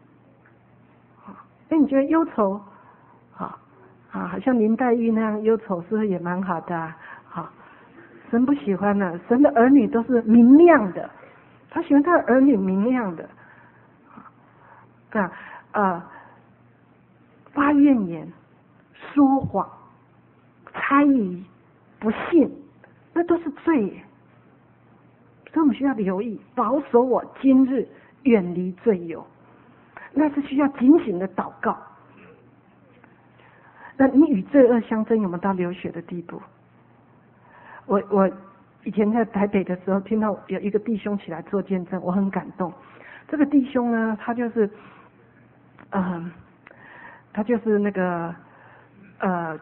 S1: 哎，你觉得忧愁，啊啊，好像林黛玉那样忧愁，是不是也蛮好的啊？好，神不喜欢呢，神的儿女都是明亮的，他喜欢他的儿女明亮的。对啊，呃，发怨言、说谎、猜疑、不信，那都是罪耶。所以我们需要留意，保守我今日远离罪有，那是需要警醒的祷告。那你与罪恶相争，有没有到流血的地步？我我以前在台北的时候，听到有一个弟兄起来做见证，我很感动。这个弟兄呢，他就是，嗯、呃，他就是那个，呃，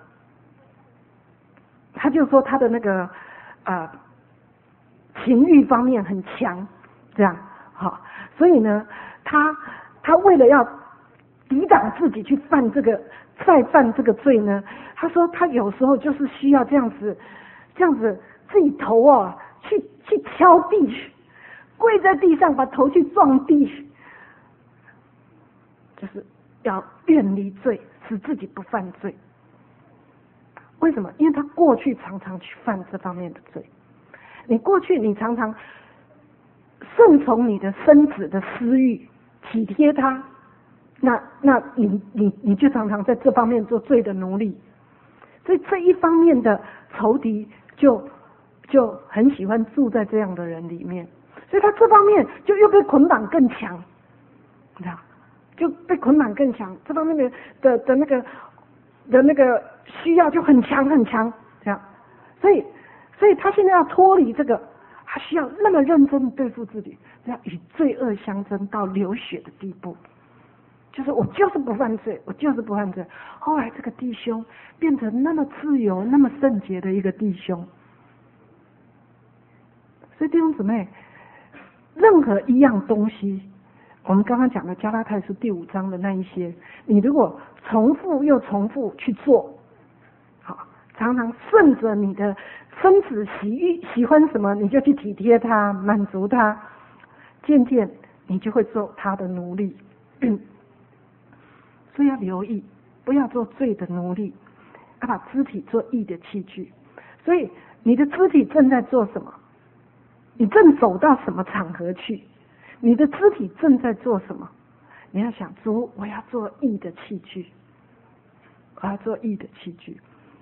S1: 他就说他的那个，呃。情欲方面很强，这样好，所以呢，他他为了要抵挡自己去犯这个再犯这个罪呢，他说他有时候就是需要这样子，这样子自己头啊去去敲地，跪在地上把头去撞地，就是要远离罪，使自己不犯罪。为什么？因为他过去常常去犯这方面的罪。你过去你常常顺从你的身子的私欲，体贴他，那那你你你就常常在这方面做罪的奴隶，所以这一方面的仇敌就就很喜欢住在这样的人里面，所以他这方面就又被捆绑更强，你知道，就被捆绑更强，这方面的的的那个的那个需要就很强很强，这样，所以。所以他现在要脱离这个，他需要那么认真对付自己，要与罪恶相争到流血的地步。就是我就是不犯罪，我就是不犯罪。后来这个弟兄变成那么自由、那么圣洁的一个弟兄。所以弟兄姊妹，任何一样东西，我们刚刚讲的加拉太书第五章的那一些，你如果重复又重复去做，好，常常顺着你的身子喜欲喜欢什么，你就去体贴他，满足他，渐渐你就会做他的奴隶。所以要留意，不要做罪的奴隶，要把肢体做义的器具。所以你的肢体正在做什么？你正走到什么场合去？你的肢体正在做什么？你要想，主，我要做义的器具，我要做义的器具。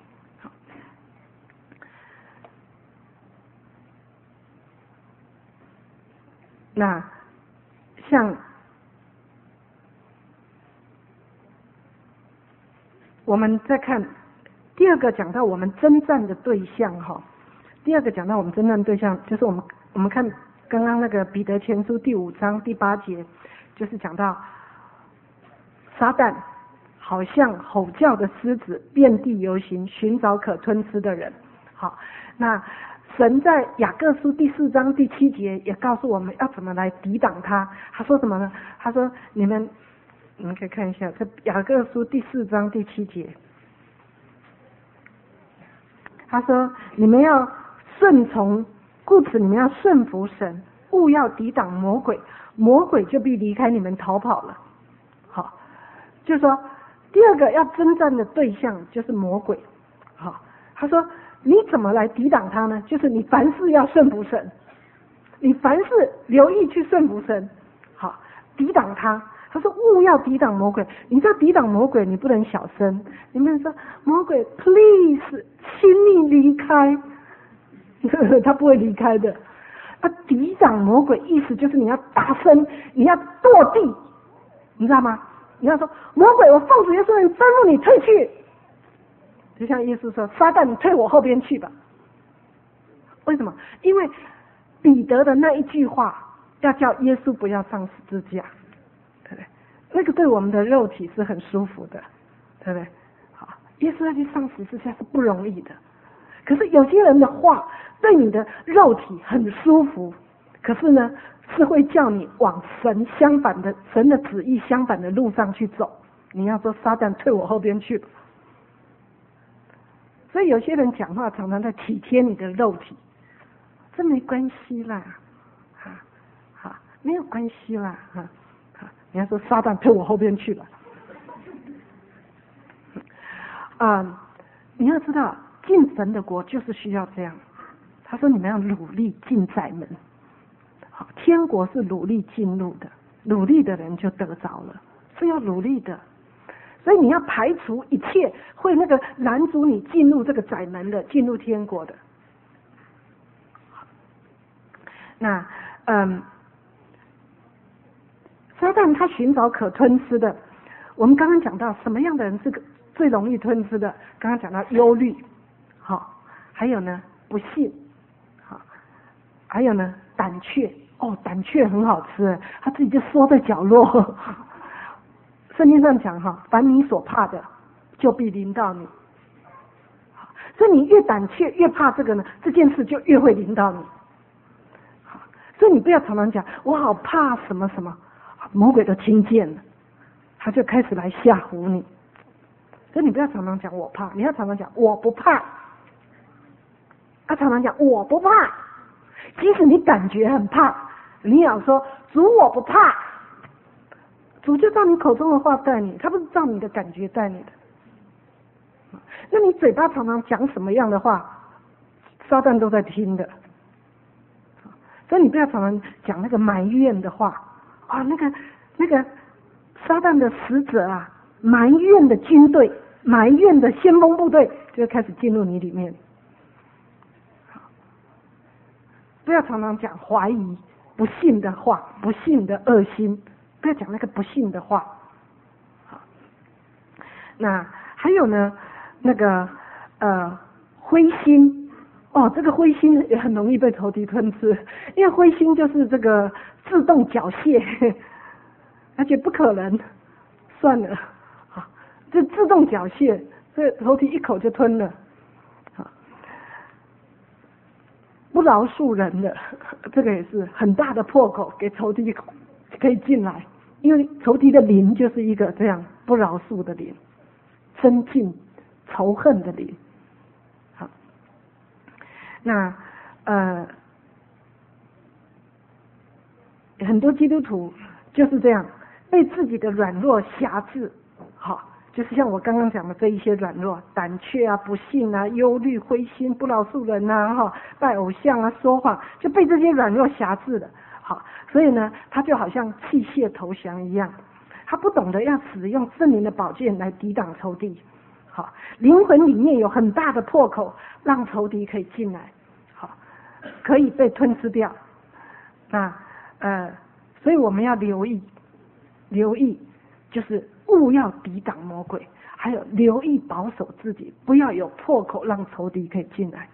S1: 那像我们再看第二个讲到我们征战的对象哈，第二个讲到我们征战对象就是我们我们看刚刚那个彼得前书第五章第八节，就是讲到撒旦好像吼叫的狮子，遍地游行，寻找可吞吃的人。好，那神在雅各书第四章第七节也告诉我们要怎么来抵挡他。他说什么呢？他说你们你们可以看一下，这雅各书第四章第七节，他说你们要顺从，故此你们要顺服神，务要抵挡魔鬼，魔鬼就必离开你们逃跑了。好，就是说第二个要征战的对象就是魔鬼。好，他说你怎么来抵挡他呢？就是你凡事要顺服神，你凡事留意去顺服神，好，抵挡他。他说勿要抵挡魔鬼，你知道抵挡魔鬼你不能小声，你不能说魔鬼 please 请你离开，他不会离开的。他抵挡魔鬼意思就是你要大声，你要跺地，你知道吗？你要说魔鬼，我奉主耶稣名吩咐你退去，就像耶稣说撒旦你退我后边去吧。为什么？因为彼得的那一句话要叫耶稣不要上十字架，对不对？那个对我们的肉体是很舒服的，对不对？好，耶稣要去上十字架是不容易的。可是有些人的话对你的肉体很舒服，可是呢是会叫你往神相反的神的旨意相反的路上去走。你要说撒旦退我后边去吧， 所以有些人讲话常常在体贴你的肉体，这没关系啦，哈、啊，好、啊，没有关系啦，哈、啊，好、啊，人家说撒旦推我后边去了，啊，你要知道进神的国就是需要这样。他说你们要努力进窄门，好，天国是努力进入的，努力的人就得着了，是要努力的。所以你要排除一切会那个拦阻你进入这个窄门的，进入天国的。那嗯，撒旦他寻找可吞吃的，我们刚刚讲到什么样的人是最容易吞吃的？刚刚讲到忧虑，好，还有呢不信，好，还有呢胆怯。哦，胆怯很好吃，他自己就缩在角落。圣经上讲哈，凡你所怕的，就必临到你。所以你越胆怯，越怕这个呢，这件事就越会临到你。所以你不要常常讲我好怕什么什么，魔鬼都听见了，他就开始来吓唬你。所以你不要常常讲我怕，你要常常讲我不怕。他常常讲我不怕，即使你感觉很怕，你也要说主我不怕。主就照你口中的话带你，他不是照你的感觉带你的。那你嘴巴常常讲什么样的话，撒旦都在听的。所以你不要常常讲那个埋怨的话啊，那个那个撒旦的使者啊，埋怨的军队，埋怨的先锋部队就会开始进入你里面。不要常常讲怀疑、不信的话，不信的恶心。不要讲那个不幸的话。好，那还有呢，那个呃灰心哦，这个灰心也很容易被仇敌吞吃，因为灰心就是这个自动缴械，而且不可能，算了，啊，这自动缴械，这仇敌一口就吞了。啊，不饶恕人的，这个也是很大的破口，给仇敌可以进来。因为仇敌的灵就是一个这样不饶恕的灵，增进仇恨的灵。好，那呃很多基督徒就是这样被自己的软弱辖制，好，就是像我刚刚讲的这一些软弱，胆怯啊、不信啊、忧虑、灰心、不饶恕人啊、哈、拜偶像啊、说谎，就被这些软弱辖制了。好，所以呢，他就好像弃械投降一样，他不懂得要使用圣灵的宝剑来抵挡仇敌。好，灵魂里面有很大的破口，让仇敌可以进来，好，可以被吞吃掉。那呃，所以我们要留意，留意就是勿要抵挡魔鬼，还有留意保守自己，不要有破口让仇敌可以进来。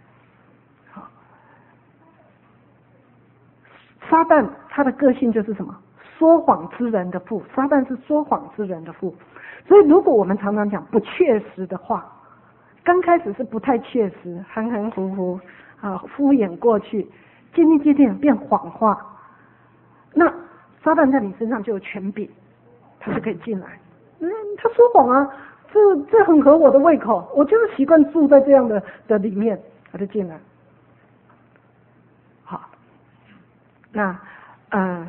S1: 撒旦他的个性就是什么？说谎之人的父。撒旦是说谎之人的父。所以如果我们常常讲不确实的话，刚开始是不太确实，含含糊糊啊，敷衍过去，渐渐渐渐变谎话，那撒旦在你身上就有权柄，他就可以进来。嗯，他说谎啊，这这很合我的胃口，我就是习惯住在这样的的里面，他就进来。好，那呃，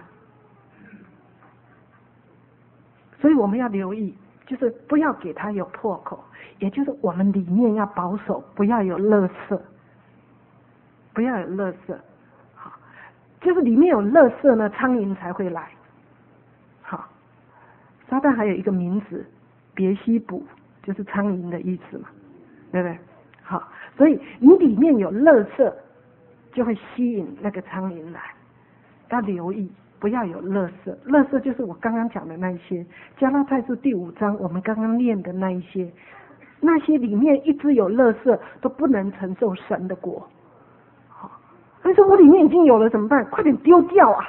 S1: 所以我们要留意，就是不要给他有破口，也就是我们里面要保守，不要有垃圾，不要有垃圾。好，就是里面有垃圾呢，苍蝇才会来。好，撒旦还有一个名字，别西卜，就是苍蝇的意思嘛，对不对？好，所以你里面有垃圾，就会吸引那个苍蝇来。要留意，不要有垃圾。垃圾就是我刚刚讲的那一些，加拉太书第五章我们刚刚念的那一些，那些里面一直有垃圾，都不能承受神的国。好，但是我里面已经有了怎么办？快点丢掉啊！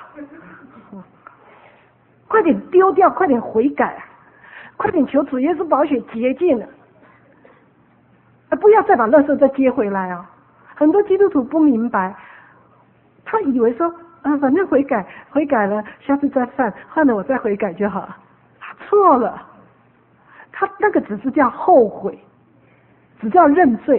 S1: 快点丢掉，快点悔改啊！快点求主耶稣宝血洁净了，啊！不要再把垃圾再接回来啊！很多基督徒不明白，他以为说啊，反正悔改悔改了，下次再犯，换了我再悔改就好了。他错了，他那个只是叫后悔，只叫认罪，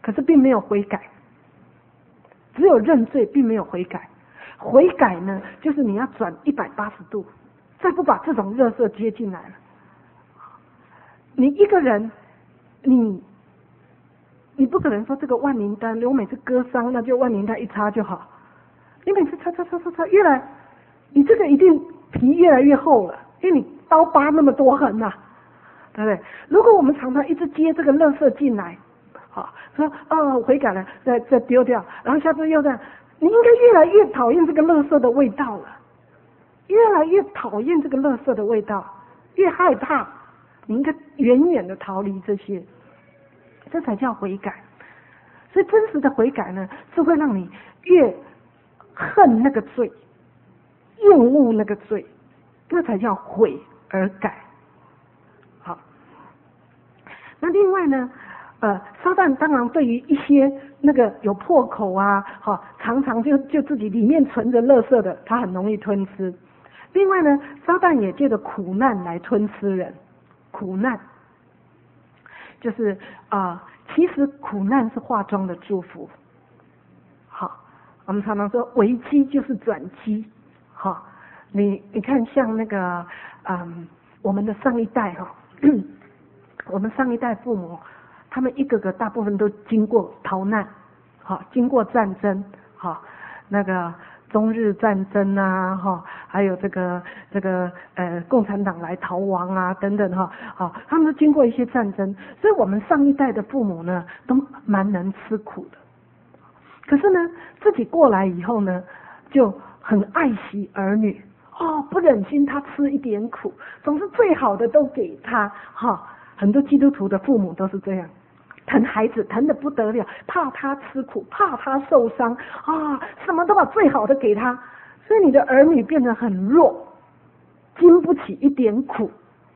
S1: 可是并没有悔改，只有认罪，并没有悔改。悔改呢，就是你要转一百八十度，再不把这种垃圾接进来了。你一个人，你你不可能说这个万灵丹，我每次割伤那就万灵丹一擦就好。你每次擦擦擦擦擦，越来你这个一定皮越来越厚了，因为你刀疤那么多痕呐、啊，对不对？如果我们常常一直接这个垃圾进来，好说哦悔改了，再再丢掉，然后下次又这样，你应该越来越讨厌这个垃圾的味道了，越来越讨厌这个垃圾的味道，越害怕，你应该远远的逃离这些，这才叫悔改。所以真实的悔改呢，是会让你越恨那个罪，厌恶那个罪，那才叫悔而改。好，那另外呢，呃，撒旦当然对于一些那个有破口啊，哈，常常就就自己里面存着垃圾的，他很容易吞吃。另外呢，撒旦也借着苦难来吞吃人。苦难就是啊、呃，其实苦难是化妆的祝福。好，我们常常说危机就是转机。好，你你看像那个嗯，我们的上一代哈，我们上一代父母，他们一个个大部分都经过逃难，好，经过战争，好，那个中日战争啊，哈，还有这个这个呃共产党来逃亡啊等等哈，好，他们都经过一些战争，所以我们上一代的父母呢，都蛮能吃苦的。可是呢，自己过来以后呢，就很爱惜儿女，哦，不忍心他吃一点苦，总是最好的都给他，哈，很多基督徒的父母都是这样。疼孩子疼得不得了，怕他吃苦，怕他受伤啊，什么都把最好的给他，所以你的儿女变得很弱，经不起一点苦，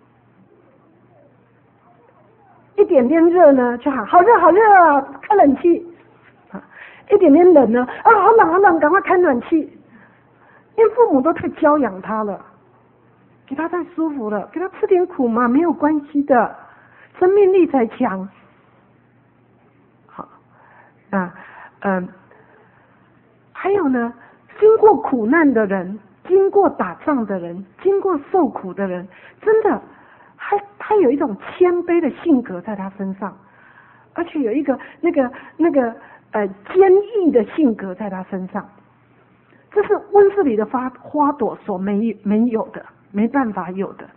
S1: 一点点热呢就好，好热好热啊，开冷气啊，一点点冷呢啊，好冷好冷，赶快开暖气，因为父母都太教养他了，给他太舒服了，给他吃点苦嘛，没有关系的，生命力才强。啊，嗯，还有呢，经过苦难的人，经过打仗的人，经过受苦的人，真的，他他有一种谦卑的性格在他身上，而且有一个那个那个呃坚毅的性格在他身上，这是温室里的花花朵所没没有的，没办法有的。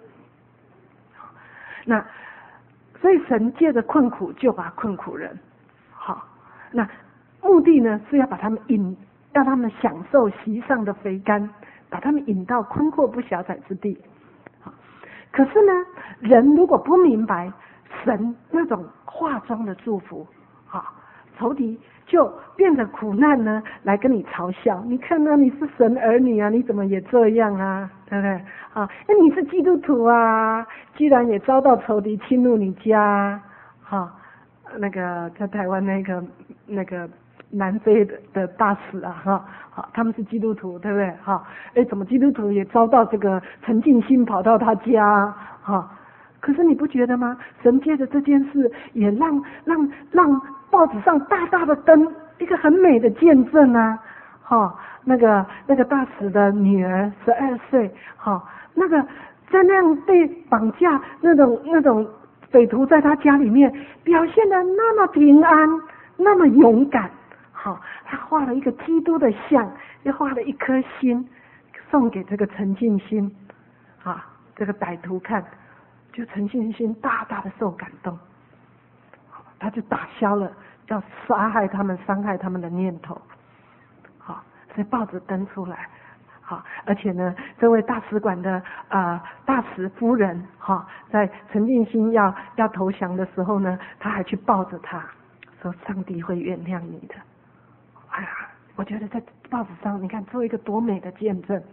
S1: 那所以神借着困苦救拔困苦人，好。那目的呢，是要把他们引，让他们享受席上的肥甘，把他们引到宽阔不狭窄之地。可是呢，人如果不明白神那种化妆的祝福，啊，仇敌就变着苦难呢来跟你嘲笑。你看啊，你是神儿女啊，你怎么也这样啊，对不对？啊，那你是基督徒啊，居然也遭到仇敌侵入你家，哈、啊。那个在台湾那个那个南非的的大使啊，哈，好，他们是基督徒，对不对？哈，哎，怎么基督徒也遭到这个陈进兴跑到他家，哈？可是你不觉得吗？神借着这件事，也让让让报纸上大大的登一个很美的见证啊，哈，那个那个大使的女儿十二岁，哈，那个在那样被绑架那种那种。匪徒在他家里面表现得那么平安，那么勇敢，好，他画了一个基督的像，又画了一颗心，送给这个陈进兴，啊，这个歹徒看，就陈进兴大大的受感动，他就打消了要杀害他们、伤害他们的念头，好，所以报纸登出来。好，而且呢，这位大使馆的呃大使夫人哈，在陈进兴要要投降的时候呢，他还去抱着他，说上帝会原谅你的。哎呀，我觉得在报纸上，你看做一个多美的见证。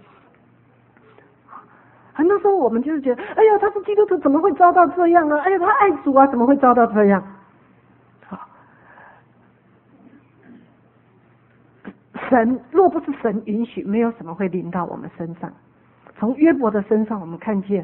S1: 很多时候我们就是觉得，哎呀，他是基督徒，怎么会遭到这样啊？哎呀，他爱主啊，怎么会遭到这样？好。神若不是神允许，没有什么会临到我们身上。从约伯的身上，我们看见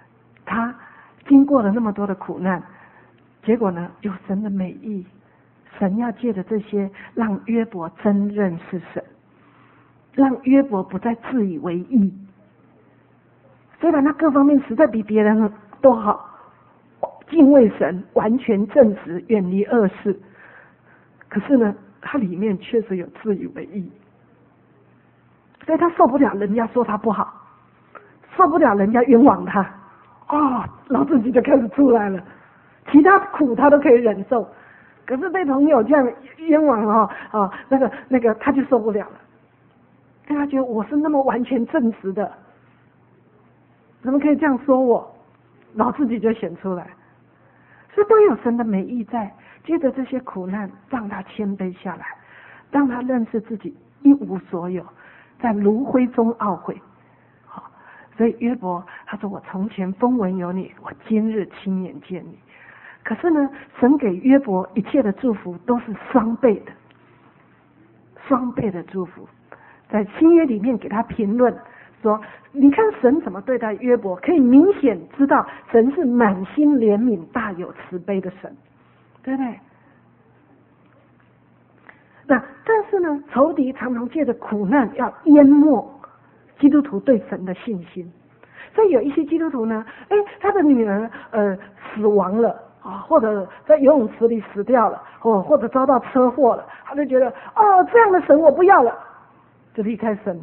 S1: 他经过了那么多的苦难，结果呢，有神的美意， 神要借着这些让约伯真认识神，让约伯不再自以为意。虽然他各方面实在比别人都好，敬畏神，完全正直，远离恶事，可是呢，他里面确实有自以为意，所以他受不了人家说他不好，受不了人家冤枉他，哦，然后自己就开始出来了。其他苦他都可以忍受，可是被朋友这样冤枉哦，哦，那个那个他就受不了了，因为他觉得我是那么完全正直的，怎么可以这样说我？然后自己就显出来，所以都有神的美意在，借着这些苦难让他谦卑下来，让他认识自己一无所有，在炉灰中懊悔。好，所以约伯他说：“我从前风闻有你，我今日亲眼见你。”可是呢，神给约伯一切的祝福都是双倍的，双倍的祝福。在新约里面给他评论说：“你看神怎么对待约伯，可以明显知道神是满心怜悯、大有慈悲的神，对不对？”那但是呢，仇敌常常借着苦难要淹没基督徒对神的信心。所以有一些基督徒呢，哎，他的女儿呃死亡了啊，或者在游泳池里死掉了，或或者遭到车祸了，他就觉得哦，这样的神我不要了，就离开神了。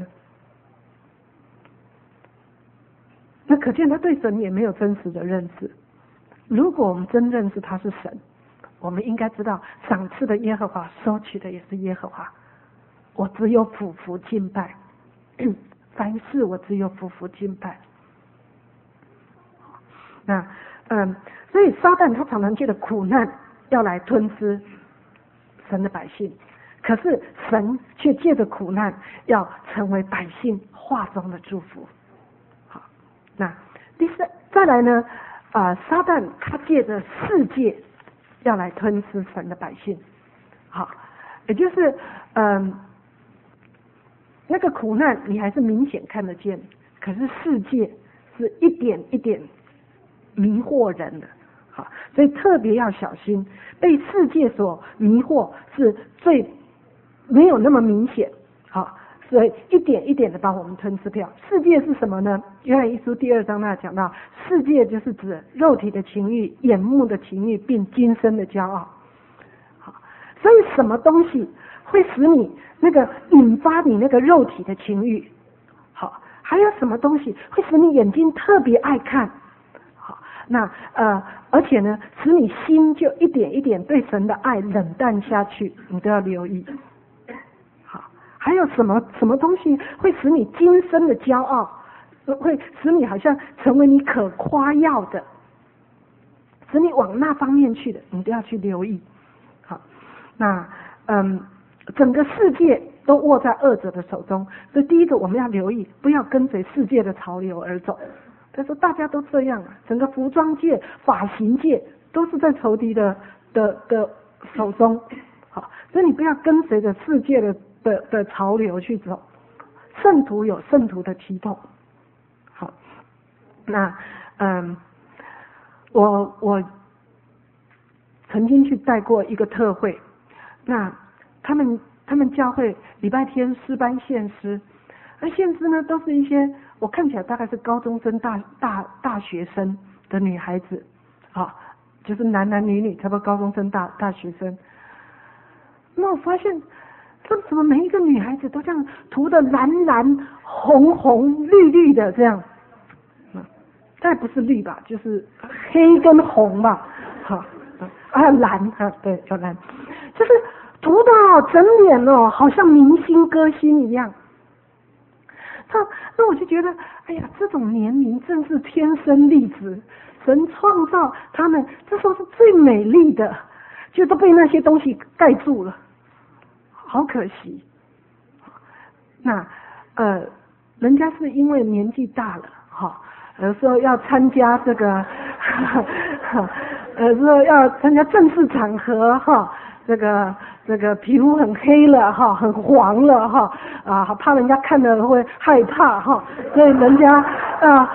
S1: 那可见他对神也没有真实的认识。如果我们真认识他是神，我们应该知道赏赐的耶和华，收取的也是耶和华。我只有俯伏敬拜，凡事我只有俯伏敬拜。那嗯，所以撒旦他常常借着苦难要来吞吃神的百姓，可是神却借着苦难要成为百姓话中的祝福。好，那第三再来呢，啊、呃，撒旦他借着世界要来吞吃神的百姓。好，也就是嗯、呃，那个苦难你还是明显看得见，可是世界是一点一点迷惑人的。好，所以特别要小心，被世界所迷惑是最没有那么明显。好，所以一点一点的把我们吞吃掉。世界是什么呢？约翰一书第二章那讲到，世界就是指肉体的情欲、眼目的情欲，并今生的骄傲。好，所以什么东西会使你那个引发你那个肉体的情欲？好，还有什么东西会使你眼睛特别爱看？好，那呃，而且呢，使你心就一点一点对神的爱冷淡下去，你都要留意。好，还有什么什么东西会使你今生的骄傲，会使你好像成为你可夸耀的，使你往那方面去的，你都要去留意。好，那嗯，整个世界都握在恶者的手中，所以第一个我们要留意，不要跟随世界的潮流而走。他说大家都这样啊，整个服装界、发型界都是在仇敌的的的手中。好，所以你不要跟随着世界的的的潮流去走。圣徒有圣徒的体统。好，那嗯，我我曾经去带过一个特会，那他们他们教会礼拜天诗班献诗，那献诗呢都是一些我看起来大概是高中生、大大大学生的女孩子，啊，就是男男女女，差不多高中生、大大学生。那我发现，这怎么每一个女孩子都这样涂的蓝蓝、红红、绿绿的这样？啊，再不是绿吧，就是黑跟红吧，好啊，蓝啊，对，叫蓝，就是涂的哦，整脸哦，好像明星歌星一样。那那我就觉得，哎呀，这种年龄正是天生丽质，神创造他们，这时候是最美丽的，就都被那些东西盖住了，好可惜。那呃，人家是因为年纪大了，哈，有时候要参加这个，有时候要参加正式场合，哈。这个这个皮肤很黑了哈，很黄了哈，啊，怕人家看了会害怕哈，所以人家啊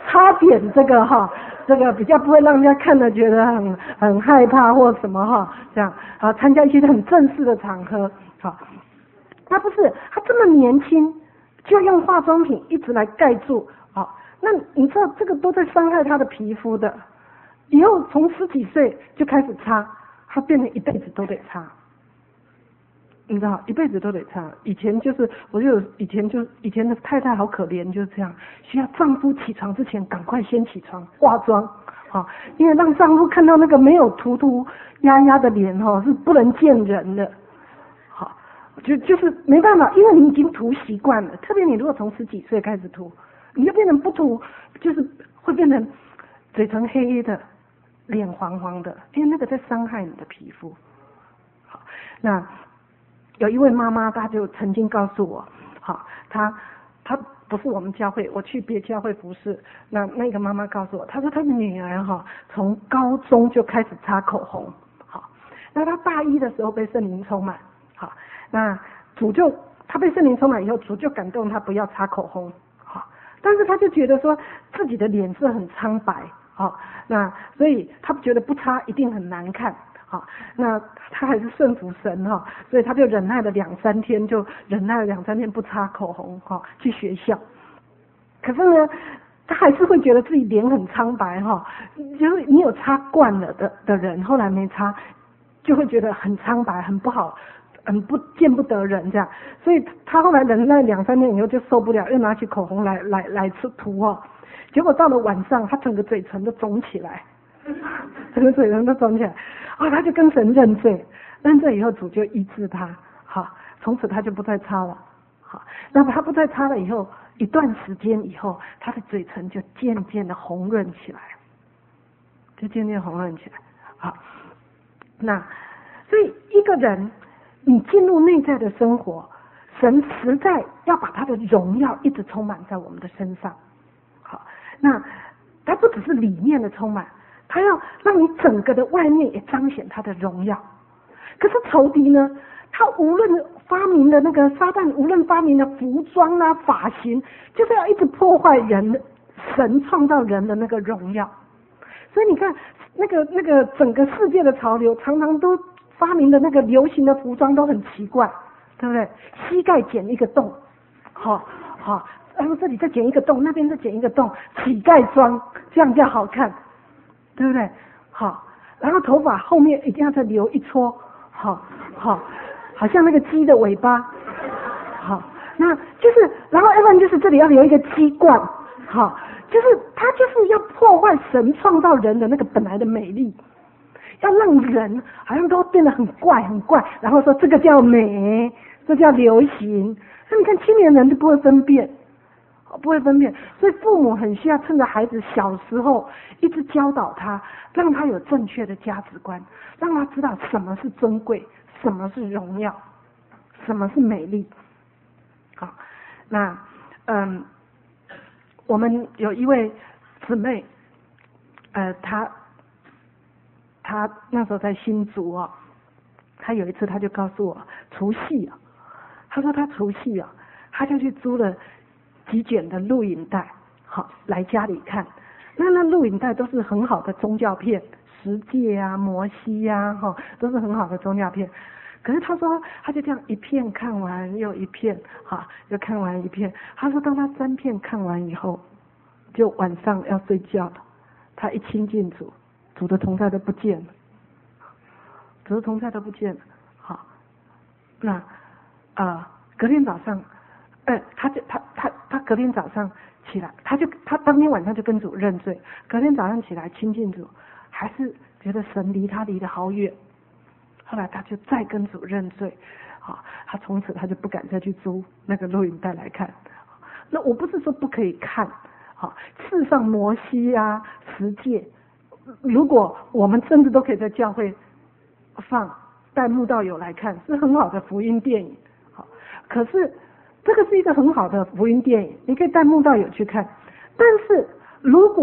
S1: 擦点这个哈，这个比较不会让人家看了觉得很很害怕或什么哈，这样啊，参加一些很正式的场合，好，他不是他这么年轻就用化妆品一直来盖住，好，那你知道这个都在伤害他的皮肤的，以后从十几岁就开始擦，他变成一辈子都得擦。你知道，一辈子都得擦。以前就是，我就以前就以前的太太好可怜，就是这样，需要丈夫起床之前赶快先起床化妆，啊，因为让丈夫看到那个没有涂涂压压的脸哈，是不能见人的，好，就就是没办法，因为你已经涂习惯了，特别你如果从十几岁开始涂，你就变成不涂，就是会变成嘴唇黑黑的，脸黄黄的，因为那个在伤害你的皮肤。好，那。有一位妈妈，她就曾经告诉我，好，她她不是我们教会，我去别教会服侍。那那个妈妈告诉我，她说她的女儿哈，从高中就开始擦口红，好，那她大一的时候被圣灵充满，好，那主就她被圣灵充满以后，主就感动她不要擦口红，好，但是她就觉得说自己的脸色很苍白，好，那所以她觉得不擦一定很难看。好，那他还是顺服神哈，所以他就忍耐了两三天，就忍耐了两三天不擦口红哈，去学校。可是呢，他还是会觉得自己脸很苍白哈，就是你有擦惯了的的人，后来没擦，就会觉得很苍白，很不好，很不见不得人这样。所以他后来忍耐两三天以后就受不了，又拿起口红来来来吃涂哦。结果到了晚上，他整个嘴唇都肿起来。整个嘴唇都肿起来，啊，他就跟神认罪，认罪以后主就医治他，好，从此他就不再擦了，好，那么他不再擦了以后，一段时间以后，他的嘴唇就渐渐的红润起来，就渐渐红润起来，好，那所以一个人你进入内在的生活，神实在要把他的荣耀一直充满在我们的身上，好，那他不只是里面的充满。他要让你整个的外面也彰显他的荣耀，可是仇敌呢？他无论发明的那个撒旦，无论发明的服装啊、发型，就是要一直破坏人神创造人的那个荣耀。所以你看，那个那个整个世界的潮流，常常都发明的那个流行的服装都很奇怪，对不对？膝盖剪一个洞，好好，然后这里再剪一个洞，那边再剪一个洞，乞丐装，这样叫好看。对不对？好，然后头发后面一定要再留一撮，好，好，好像那个鸡的尾巴，好，那就是，然后要不然就是这里要留一个鸡冠，好，就是他就是要破坏神创造人的那个本来的美丽，要让人好像都变得很怪很怪，然后说这个叫美，这叫流行，那你看青年人就不会分辨。不会分辨，所以父母很需要趁着孩子小时候一直教导他，让他有正确的价值观，让他知道什么是尊贵，什么是荣耀，什么是美丽。好，那嗯，我们有一位姊妹，呃，她她那时候在新竹哦，她有一次她就告诉我，除夕啊，她说她除夕啊，她就去租了几卷的录影带，好来家里看。那那录影带都是很好的宗教片，十诫啊、摩西啊，哈，都是很好的宗教片。可是他说，他就这样一片看完又一片，哈，又看完一片。他说，当他三片看完以后，就晚上要睡觉了。他一亲近主，主的同在都不见了，主的同在都不见了。好，那啊、呃，隔天早上。哎，他就他他他隔天早上起来，他就他当天晚上就跟主认罪，隔天早上起来亲近主，还是觉得神离他离得好远。后来他就再跟主认罪，好，他从此他就不敢再去租那个录影带来看。那我不是说不可以看，好，事实上摩西啊、十诫，如果我们甚至都可以在教会放带慕道友来看，是很好的福音电影。好，可是。这个是一个很好的福音电影，你可以带慕道友去看。但是如果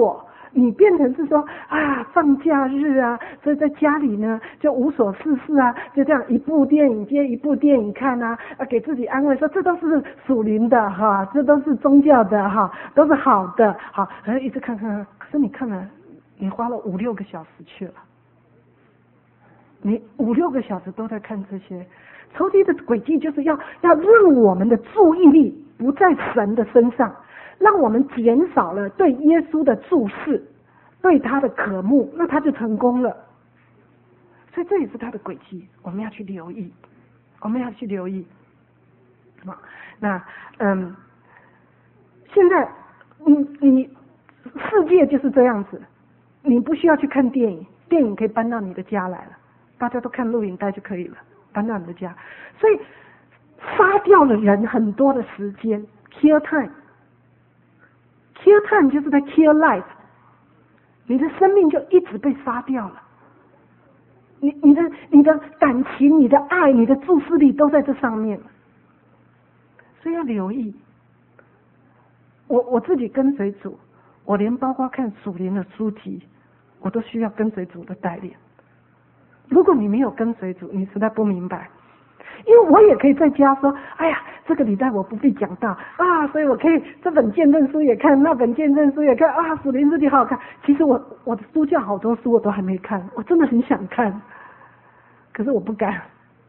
S1: 你变成是说啊，放假日啊，所以在家里呢就无所事事啊，就这样一部电影接一部电影看啊，啊给自己安慰说这都是属灵的哈，这都是宗教的哈，都是好的，好，然后一直看看，可是你看了，你花了五六个小时去了，你五六个小时都在看这些。仇敌的诡计就是要要让我们的注意力不在神的身上，让我们减少了对耶稣的注视，对他的渴慕，那他就成功了。所以这也是他的诡计，我们要去留意，我们要去留意。好，那嗯，现在你你世界就是这样子，你不需要去看电影，电影可以搬到你的家来了，大家都看录影带就可以了。搬到你的家，所以杀掉了人很多的时间 ，kill time，kill time 就是在 kill life， 你的生命就一直被杀掉了，你你的你的感情、你的爱、你的注视力都在这上面了，所以要留意。我我自己跟随主，我连包括看属灵的书籍，我都需要跟随主的带领。如果你没有跟随主，你实在不明白。因为我也可以在家说，哎呀，这个礼拜我不必讲道啊，所以我可以这本见证书也看，那本见证书也看啊，属灵日记好好看。其实我我的书架好多书我都还没看，我真的很想看，可是我不敢。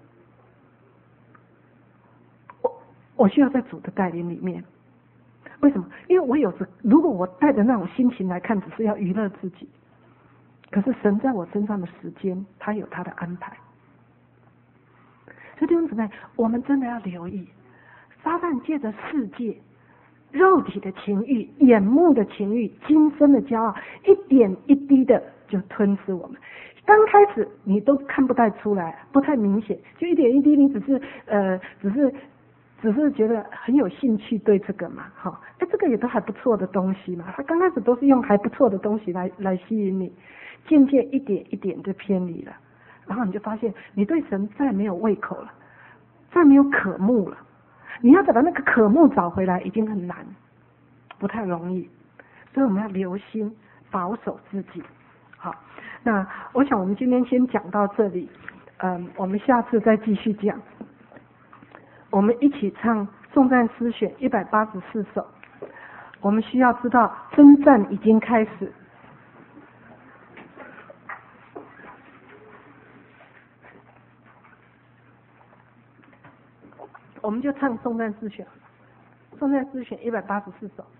S1: 我我需要在主的带领里面。为什么？因为我有时如果我带着那种心情来看，只是要娱乐自己。可是神在我身上的时间，他有他的安排。所以弟兄姊妹，我们真的要留意，撒旦借着世界、肉体的情欲、眼目的情欲、今生的骄傲，一点一滴的就吞噬我们。刚开始你都看不太出来，不太明显，就一点一滴，你只是呃，只是只是觉得很有兴趣对这个嘛，哈，哎，这个也都还不错的东西嘛。他刚开始都是用还不错的东西来来吸引你。渐渐一点一点就偏离了，然后你就发现你对神再没有胃口了，再没有渴慕了。你要找到那个渴慕找回来已经很难，不太容易。所以我们要留心保守自己。好，那我想我们今天先讲到这里，嗯，我们下次再继续讲。我们一起唱颂赞诗选一百八十四首。我们需要知道征战已经开始。我们就唱颂赞诗选，颂赞诗选一百八十四首。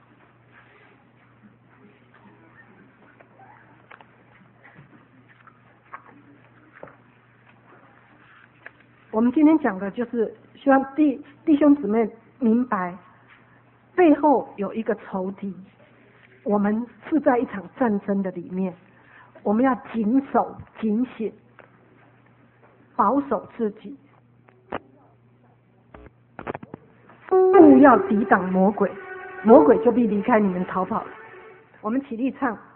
S1: 我们今天讲的就是希望弟弟兄姊妹明白，背后有一个仇敌，我们是在一场战争的里面，我们要谨守警醒，保守自己。不要抵挡魔鬼，魔鬼就必离开你们逃跑了。我们起立唱。